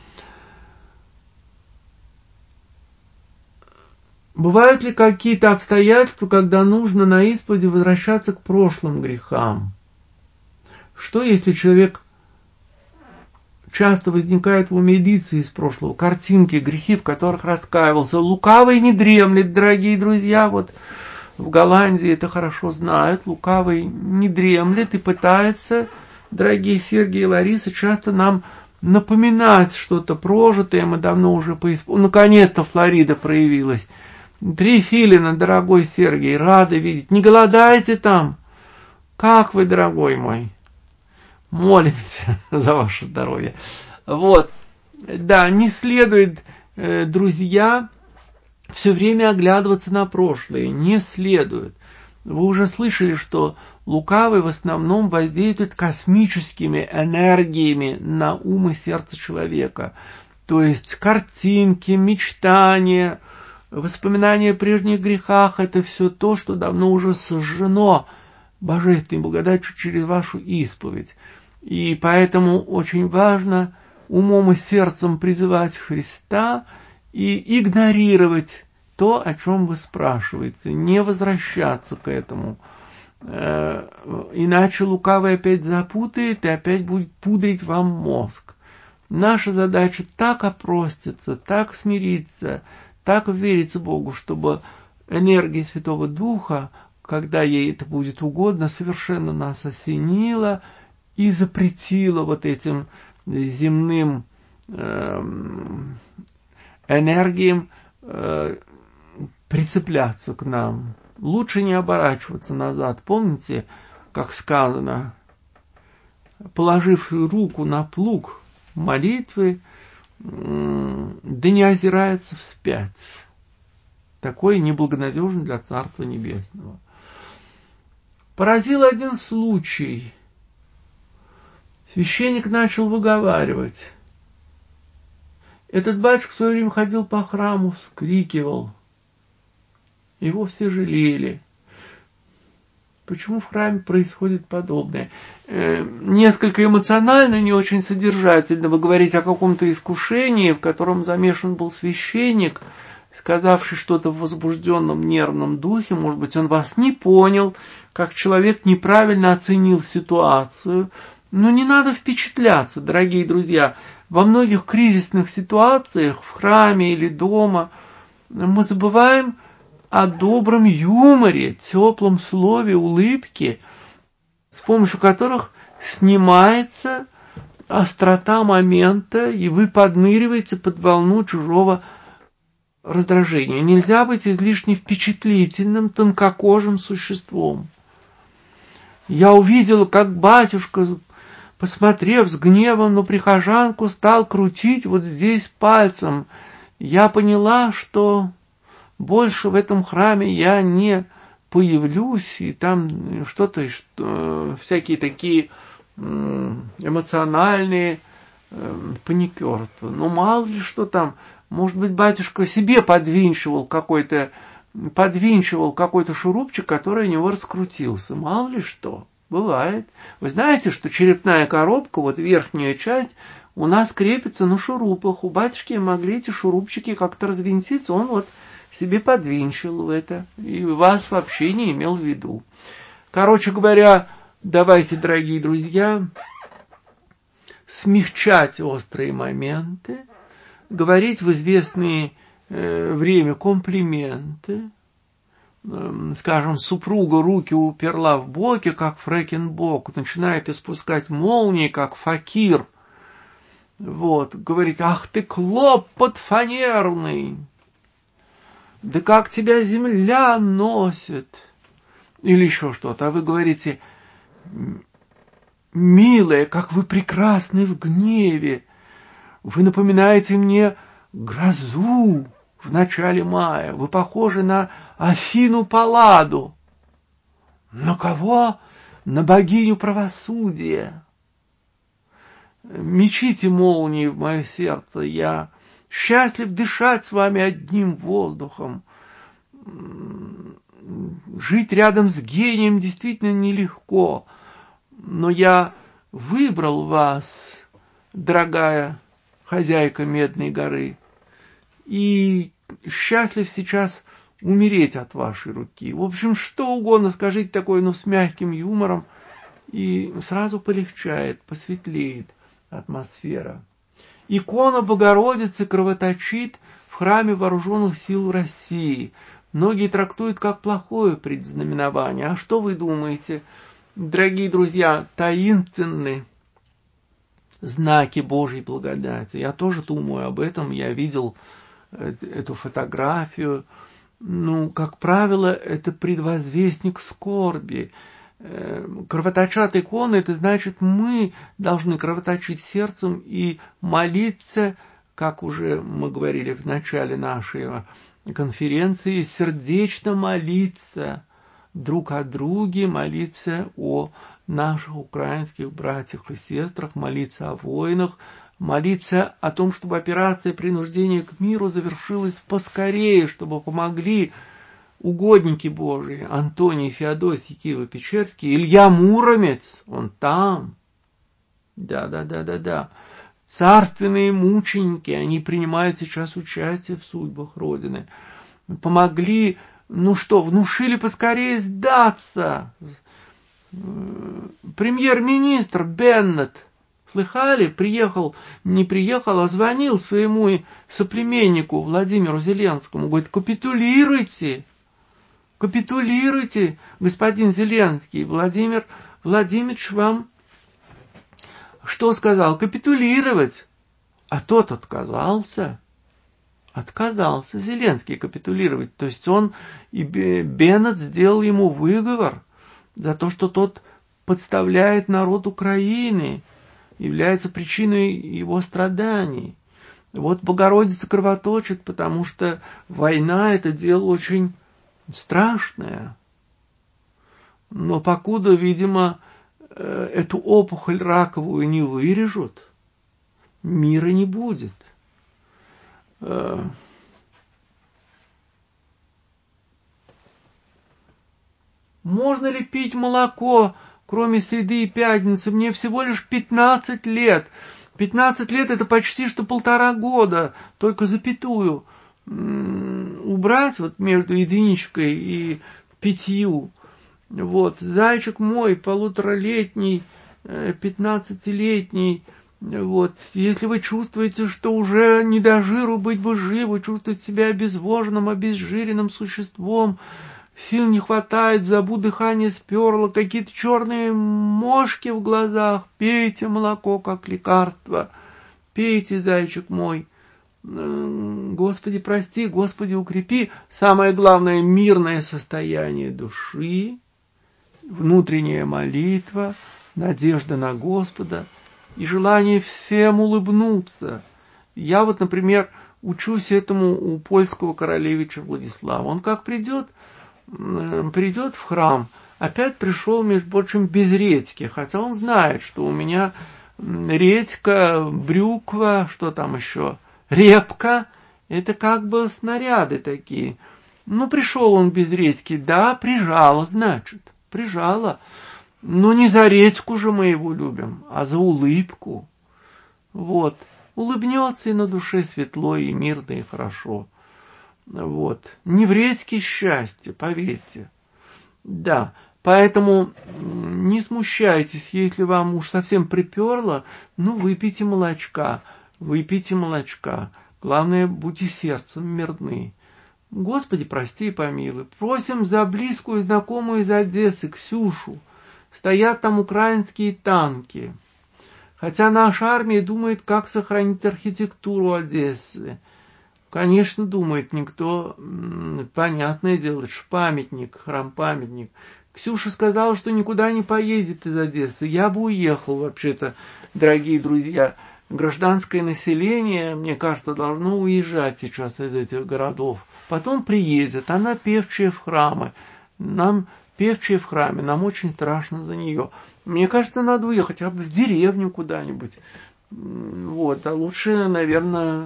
Бывают ли какие-то обстоятельства, когда нужно на исповеди возвращаться к прошлым грехам? Что, если человек часто возникает в уме лица из прошлого, картинки, грехи, в которых раскаивался? Лукавый не дремлет, дорогие друзья, в Голландии это хорошо знают, лукавый не дремлет и пытается, дорогие Сергей и Лариса, часто нам напоминать что-то прожитое, мы давно уже наконец-то Флорида проявилась. 3 филина, дорогой Сергей, рады видеть. Не голодаете там? Как вы, дорогой мой? Молимся за ваше здоровье. Да, не следует, друзья, все время оглядываться на прошлое. Не следует. Вы уже слышали, что лукавый в основном воздействует космическими энергиями на ум и сердце человека. То есть картинки, мечтания, воспоминания о прежних грехах – это все то, что давно уже сожжено божественной благодатью через вашу исповедь. И поэтому очень важно умом и сердцем призывать Христа и игнорировать то, о чем вы спрашиваете, не возвращаться к этому. Иначе лукавый опять запутает и опять будет пудрить вам мозг. Наша задача так опроститься, так смириться, так верить Богу, чтобы энергия Святого Духа, когда ей это будет угодно, совершенно нас осенила и запретила вот этим земным энергиям прицепляться к нам. Лучше не оборачиваться назад. Помните, как сказано, положивший руку на плуг молитвы, да не озирается вспять. Такой неблагонадежный для Царства Небесного. Поразил один случай. Священник начал выговаривать. Этот батюшка в свое время ходил по храму, вскрикивал. Его все жалели. Почему в храме происходит подобное? Несколько эмоционально, не очень содержательно. Вы говорите о каком-то искушении, в котором замешан был священник, сказавший что-то в возбужденном нервном духе. Может быть, он вас не понял, как человек неправильно оценил ситуацию. Но не надо впечатляться, дорогие друзья. Во многих кризисных ситуациях, в храме или дома, мы забываем о добром юморе, теплом слове, улыбке, с помощью которых снимается острота момента, и вы подныриваете под волну чужого раздражения. Нельзя быть излишне впечатлительным, тонкокожим существом. Я увидела, как батюшка, посмотрев с гневом на прихожанку, стал крутить вот здесь пальцем. Я поняла, что больше в этом храме я не появлюсь, и там что-то, всякие такие эмоциональные паникерства. Ну, мало ли что там, может быть, батюшка себе подвинчивал какой-то шурупчик, который у него раскрутился. Мало ли что, бывает. Вы знаете, что черепная коробка, вот верхняя часть, у нас крепится на шурупах. У батюшки могли эти шурупчики как-то развинтиться, он вот себе подвинчил в это, и вас вообще не имел в виду. Короче говоря, давайте, дорогие друзья, смягчать острые моменты, говорить в известное время комплименты. Скажем, супруга руки уперла в боки, как Фрэкенбок, начинает испускать молнии, как факир. Вот, говорить: ах ты клопот фанерный! Да как тебя земля носит! Или еще что-то. А вы говорите: милая, как вы прекрасны в гневе! Вы напоминаете мне грозу в начале мая. Вы похожи на Афину Палладу. На кого? На богиню правосудия. Мечите молнии в мое сердце. Я счастлив дышать с вами одним воздухом. Жить рядом с гением действительно нелегко. Но я выбрал вас, дорогая хозяйка Медной горы, и счастлив сейчас умереть от вашей руки. В общем, что угодно скажите такое, но с мягким юмором, и сразу полегчает, посветлеет атмосфера. Икона Богородицы кровоточит в храме Вооруженных сил России. Многие трактуют как плохое предзнаменование. А что вы думаете, дорогие друзья, таинственные знаки Божьей благодати? Я тоже думаю об этом, я видел эту фотографию. Ну, как правило, это предвозвестник скорби. Кровоточат иконы, это значит, мы должны кровоточить сердцем и молиться, как уже мы говорили в начале нашей конференции, сердечно молиться друг о друге, молиться о наших украинских братьях и сестрах, молиться о воинах, молиться о том, чтобы операция принуждения к миру завершилась поскорее, чтобы помогли угодники Божии, Антоний, Феодосий, Киево-Печерский, Илья Муромец, он там. Да. Царственные мученики, они принимают сейчас участие в судьбах Родины. Помогли, внушили поскорее сдаться. Премьер-министр Беннет, слыхали, не приехал, а звонил своему соплеменнику Владимиру Зеленскому, говорит, капитулируйте, господин Зеленский. Владимир Владимирович вам что сказал? Капитулировать. А тот отказался. Отказался Зеленский капитулировать. То есть Беннет сделал ему выговор за то, что тот подставляет народ Украины, является причиной его страданий. Вот Богородица кровоточит, потому что война – это дело очень страшное. Но покуда, видимо, эту опухоль раковую не вырежут, мира не будет. Можно ли пить молоко, кроме среды и пятницы? Мне всего лишь 15 лет. 15 лет – это почти что 1,5 года, только запятую убрать вот между единичкой и 5. Вот, зайчик мой, 1,5-летний, 15-летний, вот, если вы чувствуете, что уже не до жиру быть бы живы, чувствуете себя обезвоженным, обезжиренным существом, сил не хватает, забу дыхание сперло, какие-то черные мошки в глазах, пейте молоко как лекарство, пейте, зайчик мой. Господи, прости, Господи, укрепи. Самое главное, мирное состояние души, внутренняя молитва, надежда на Господа и желание всем улыбнуться. Я вот, например, учусь этому у польского королевича Владислава. Он как придет в храм, опять пришел, между прочим, без редьки, хотя он знает, что у меня редька, брюква, что там еще, репка, это как бы снаряды такие. Пришел он без редьки, да, прижало, значит. Прижала. Но не за редьку же мы его любим, а за улыбку. Вот. Улыбнется, и на душе светло, и мирно, и хорошо. Вот. Не в редьке счастье, поверьте. Да. Поэтому не смущайтесь, если вам уж совсем приперло, выпейте молочка. Выпейте молочка. Главное, будьте сердцем мирны. Господи, прости и помилуй. Просим за близкую знакомую из Одессы, Ксюшу. Стоят там украинские танки. Хотя наша армия думает, как сохранить архитектуру Одессы. Конечно, думает никто. Понятное дело, это ж памятник, храм-памятник. Ксюша сказала, что никуда не поедет из Одессы. Я бы уехал, вообще-то, дорогие друзья. Гражданское население, мне кажется, должно уезжать сейчас из этих городов. Потом приедет, она певчая в храме. Нам очень страшно за нее. Мне кажется, надо уехать в деревню куда-нибудь. Вот, а лучше, наверное,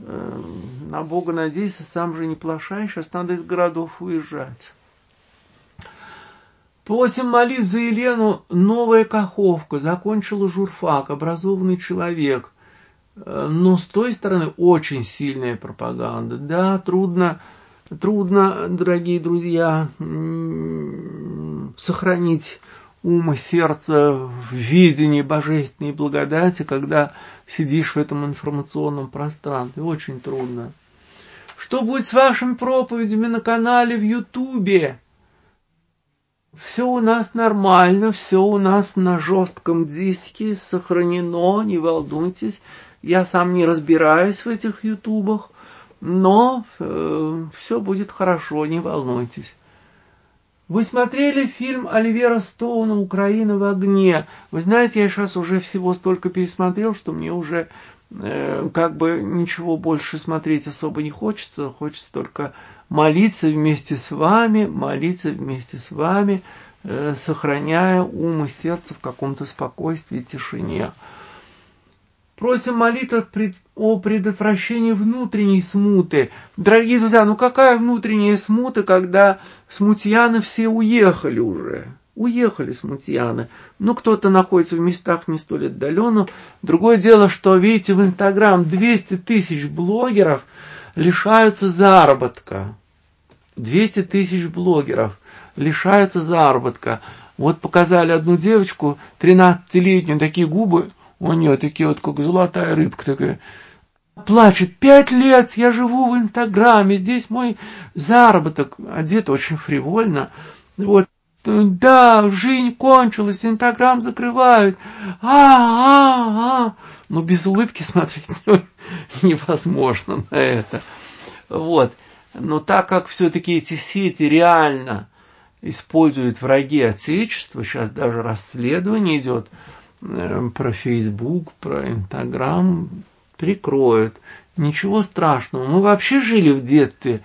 на Бога надейся, сам же не плашай, сейчас надо из городов уезжать. Просим молитв за Елену, Новая Каховка, закончила журфак, образованный человек. Но с той стороны очень сильная пропаганда. Да, трудно, дорогие друзья, сохранить ум и сердце в видении божественной благодати, когда сидишь в этом информационном пространстве. Очень трудно. Что будет с вашими проповедями на канале в Ютубе? Все у нас нормально, все у нас на жестком диске сохранено, не волнуйтесь. Я сам не разбираюсь в этих ютубах, но все будет хорошо, не волнуйтесь. Вы смотрели фильм Оливера Стоуна «Украина в огне»? Вы знаете, я сейчас уже всего столько пересмотрел, что мне уже как бы ничего больше смотреть особо не хочется. Хочется только молиться вместе с вами, сохраняя ум и сердце в каком-то спокойствии и тишине. Просим молитв о предотвращении внутренней смуты. Дорогие друзья, ну какая внутренняя смута, когда смутьяны все уехали уже? Уехали смутьяны. Ну, кто-то находится в местах не столь отдаленных. Другое дело, что, видите, в Инстаграм 200 тысяч блогеров лишаются заработка. 200 тысяч блогеров лишаются заработка. Вот показали одну девочку, 13-летнюю, такие губы, у нее такие вот, как золотая рыбка такая. Плачет, 5 лет я живу в Инстаграме, здесь мой заработок. Одета очень фривольно. Вот. Да, жизнь кончилась, Инстаграм закрывают. Но без улыбки смотреть невозможно на это. Вот. Но так как все-таки эти сети реально используют враги Отечества, сейчас даже расследование идет про Facebook, про Инстаграм, прикроют. Ничего страшного. Мы вообще жили в детстве.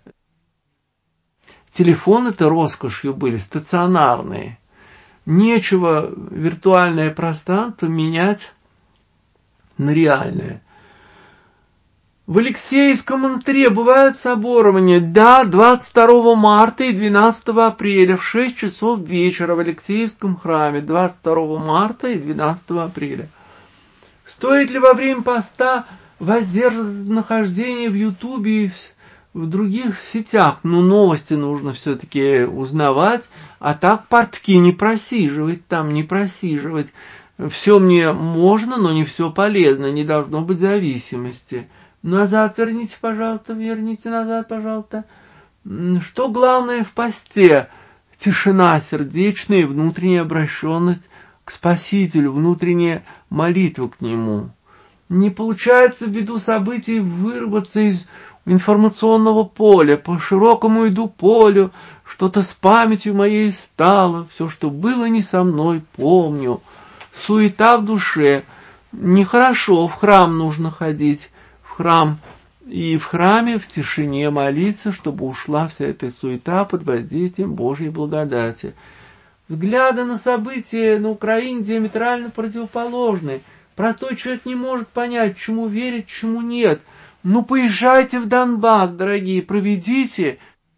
Телефоны-то роскошью были, стационарные. Нечего виртуальное пространство менять на реальное. В Алексеевском монастыре бывают соборования. Да, 22 марта и 12 апреля в 6 часов вечера в Алексеевском храме. 22 марта и 12 апреля. Стоит ли во время поста воздерживаться от нахождения в Ютубе и в других сетях? Ну, новости нужно все-таки узнавать, а так портки не просиживать, там не просиживать. Все мне можно, но не все полезно, не должно быть зависимости. Назад верните, пожалуйста, верните назад, пожалуйста. Что главное в посте? Тишина сердечная и внутренняя обращенность к Спасителю, внутренняя молитва к Нему. Не получается ввиду событий вырваться из информационного поля. По широкому иду полю, что-то с памятью моей стало, все, что было не со мной, помню. Суета в душе. Нехорошо, в храм нужно ходить, в храм. И в храме в тишине молиться, чтобы ушла вся эта суета под воздействием Божьей благодати. Взгляды на события на Украине диаметрально противоположны. Простой человек не может понять, чему верить, чему нет. Ну, поезжайте в Донбасс, дорогие, проведите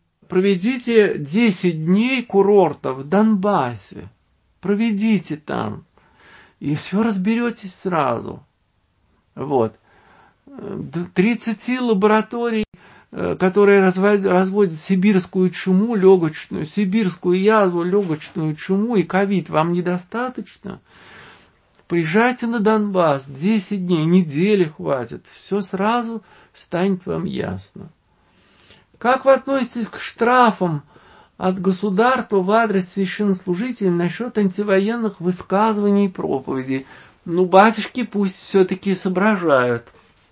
10 дней курорта в Донбассе. Проведите там. И все разберетесь сразу. Вот. 30 лабораторий, которые разводят сибирскую чуму, легочную, сибирскую язву, легочную чуму и ковид, вам недостаточно? Поезжайте на Донбасс, 10 дней, недели хватит, все сразу станет вам ясно. Как вы относитесь к штрафам от государства в адрес священнослужителей насчет антивоенных высказываний и проповедей? Ну, батюшки пусть все-таки соображают.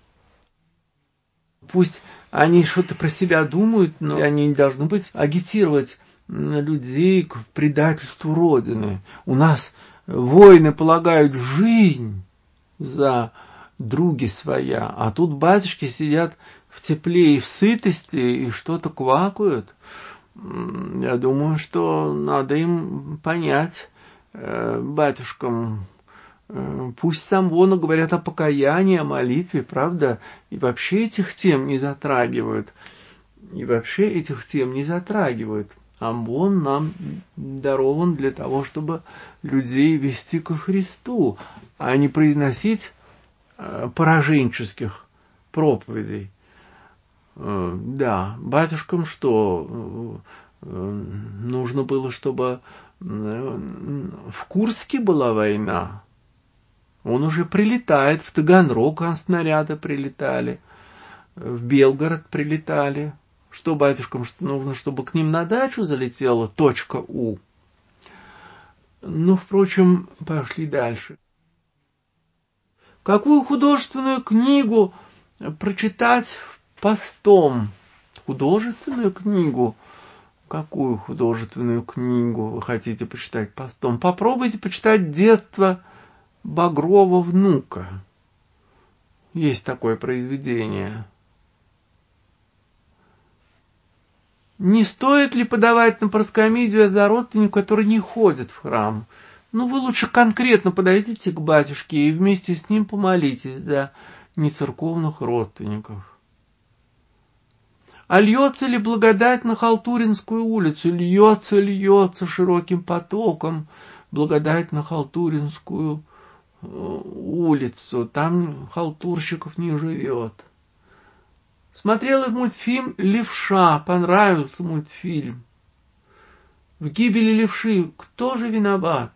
Пусть они что-то про себя думают, но они не должны быть агитировать людей к предательству Родины. У нас воины полагают жизнь за други своя, а тут батюшки сидят в тепле и в сытости и что-то квакают. Я думаю, что надо им понять, батюшкам, пусть сам вон говорят о покаянии, о молитве, правда, и вообще этих тем не затрагивают. Амвон нам дарован для того, чтобы людей вести ко Христу, а не произносить пораженческих проповедей. Да, батюшкам что? Нужно было, чтобы в Курске была война. Он уже прилетает, в Таганрог снаряды прилетали, в Белгород прилетали. Что батюшкам нужно, чтобы к ним на дачу залетела .у? Ну, впрочем, пошли дальше. Какую художественную книгу прочитать постом? Художественную книгу? Какую художественную книгу вы хотите почитать постом? Попробуйте почитать «Детство Багрова внука». Есть такое произведение. Не стоит ли подавать на проскомидию за родственников, которые не ходят в храм? Вы лучше конкретно подойдите к батюшке и вместе с ним помолитесь за нецерковных родственников. А льется ли благодать на Халтуринскую улицу? Льется широким потоком благодать на Халтуринскую улицу. Там халтурщиков не живет. Смотрела мультфильм «Левша». Понравился мультфильм. В гибели левши кто же виноват?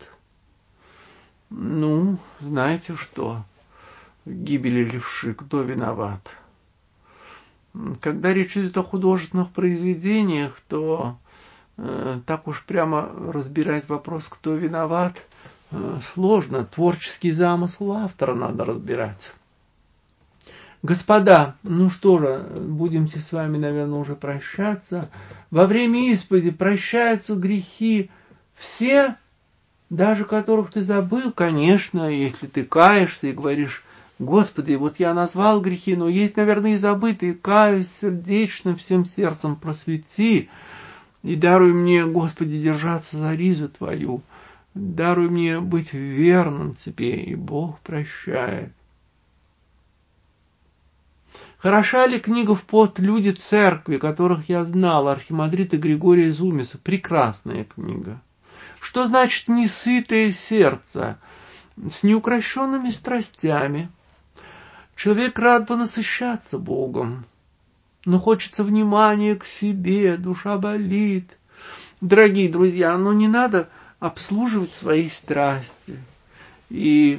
Знаете что? В гибели левши кто виноват? Когда речь идет о художественных произведениях, то так уж прямо разбирать вопрос, кто виноват, сложно. Творческий замысел автора надо разбирать. Господа, что же, будемте с вами, наверное, уже прощаться. Во время исповеди прощаются грехи все, даже которых ты забыл, конечно, если ты каешься и говоришь: Господи, я назвал грехи, но есть, наверное, и забытые. Каюсь сердечно, всем сердцем просвети. И даруй мне, Господи, держаться за ризу Твою. Даруй мне быть верным Тебе, и Бог прощает. Хороша ли книга «В пост люди церкви», которых я знал, архимандрита Григория Зумиса? Прекрасная книга. Что значит несытое сердце? С неукрощенными страстями. Человек рад бы насыщаться Богом, но хочется внимания к себе, душа болит. Дорогие друзья, не надо обслуживать свои страсти и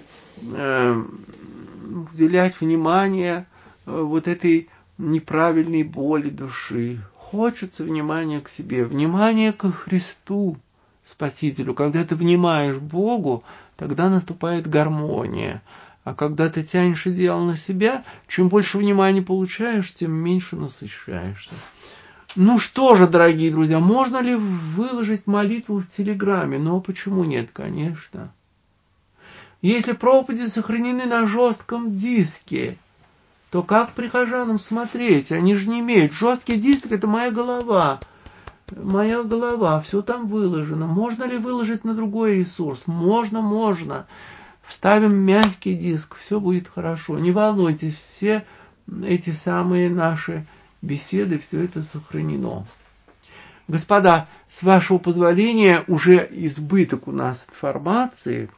уделять внимание этой неправильной боли души. Хочется внимания к себе, внимания ко Христу, Спасителю. Когда ты внимаешь Богу, тогда наступает гармония. А когда ты тянешь идеал на себя, чем больше внимания получаешь, тем меньше насыщаешься. Что же, дорогие друзья, можно ли выложить молитву в Телеграме? Почему нет? Конечно. Если проповеди сохранены на жестком диске, то как прихожанам смотреть? Они же не имеют. Жесткий диск — это моя голова. Моя голова, все там выложено. Можно ли выложить на другой ресурс? Можно. Вставим мягкий диск, все будет хорошо. Не волнуйтесь, все эти самые наши беседы, все это сохранено. Господа, с вашего позволения, уже избыток у нас информации.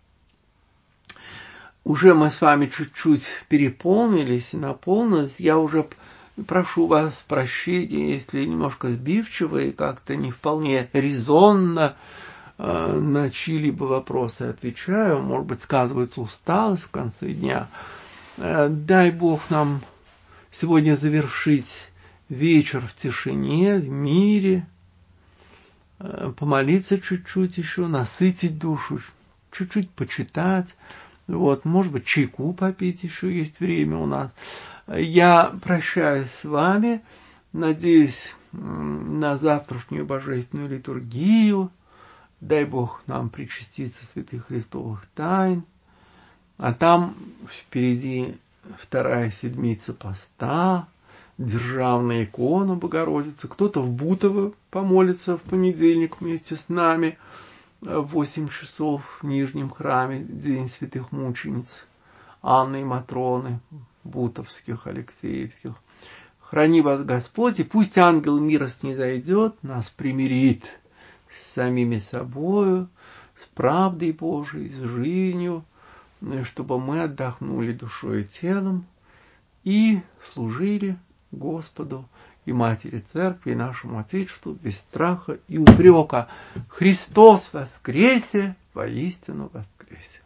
Уже мы с вами чуть-чуть переполнились и наполнились. Я уже прошу вас прощения, если немножко сбивчиво и как-то не вполне резонно на чьи-либо вопросы отвечаю. Может быть, сказывается усталость в конце дня. Дай Бог нам сегодня завершить вечер в тишине, в мире, помолиться чуть-чуть еще, насытить душу, чуть-чуть почитать. Может быть, чайку попить еще есть время у нас. Я прощаюсь с вами. Надеюсь на завтрашнюю божественную литургию. Дай Бог нам причаститься святых Христовых тайн. А там впереди вторая седмица поста, державная икона Богородицы. Кто-то в Бутово помолится в понедельник вместе с нами в 8 часов в Нижнем храме, День святых мучениц Анны и Матроны, Бутовских, Алексеевских. Храни вас Господь, и пусть ангел мира снизойдет, нас примирит с самими собою, с правдой Божией, с жизнью, чтобы мы отдохнули душой и телом и служили Господу и Матери Церкви, и нашему Отечеству без страха и упрека. Христос воскресе, воистину воскресе!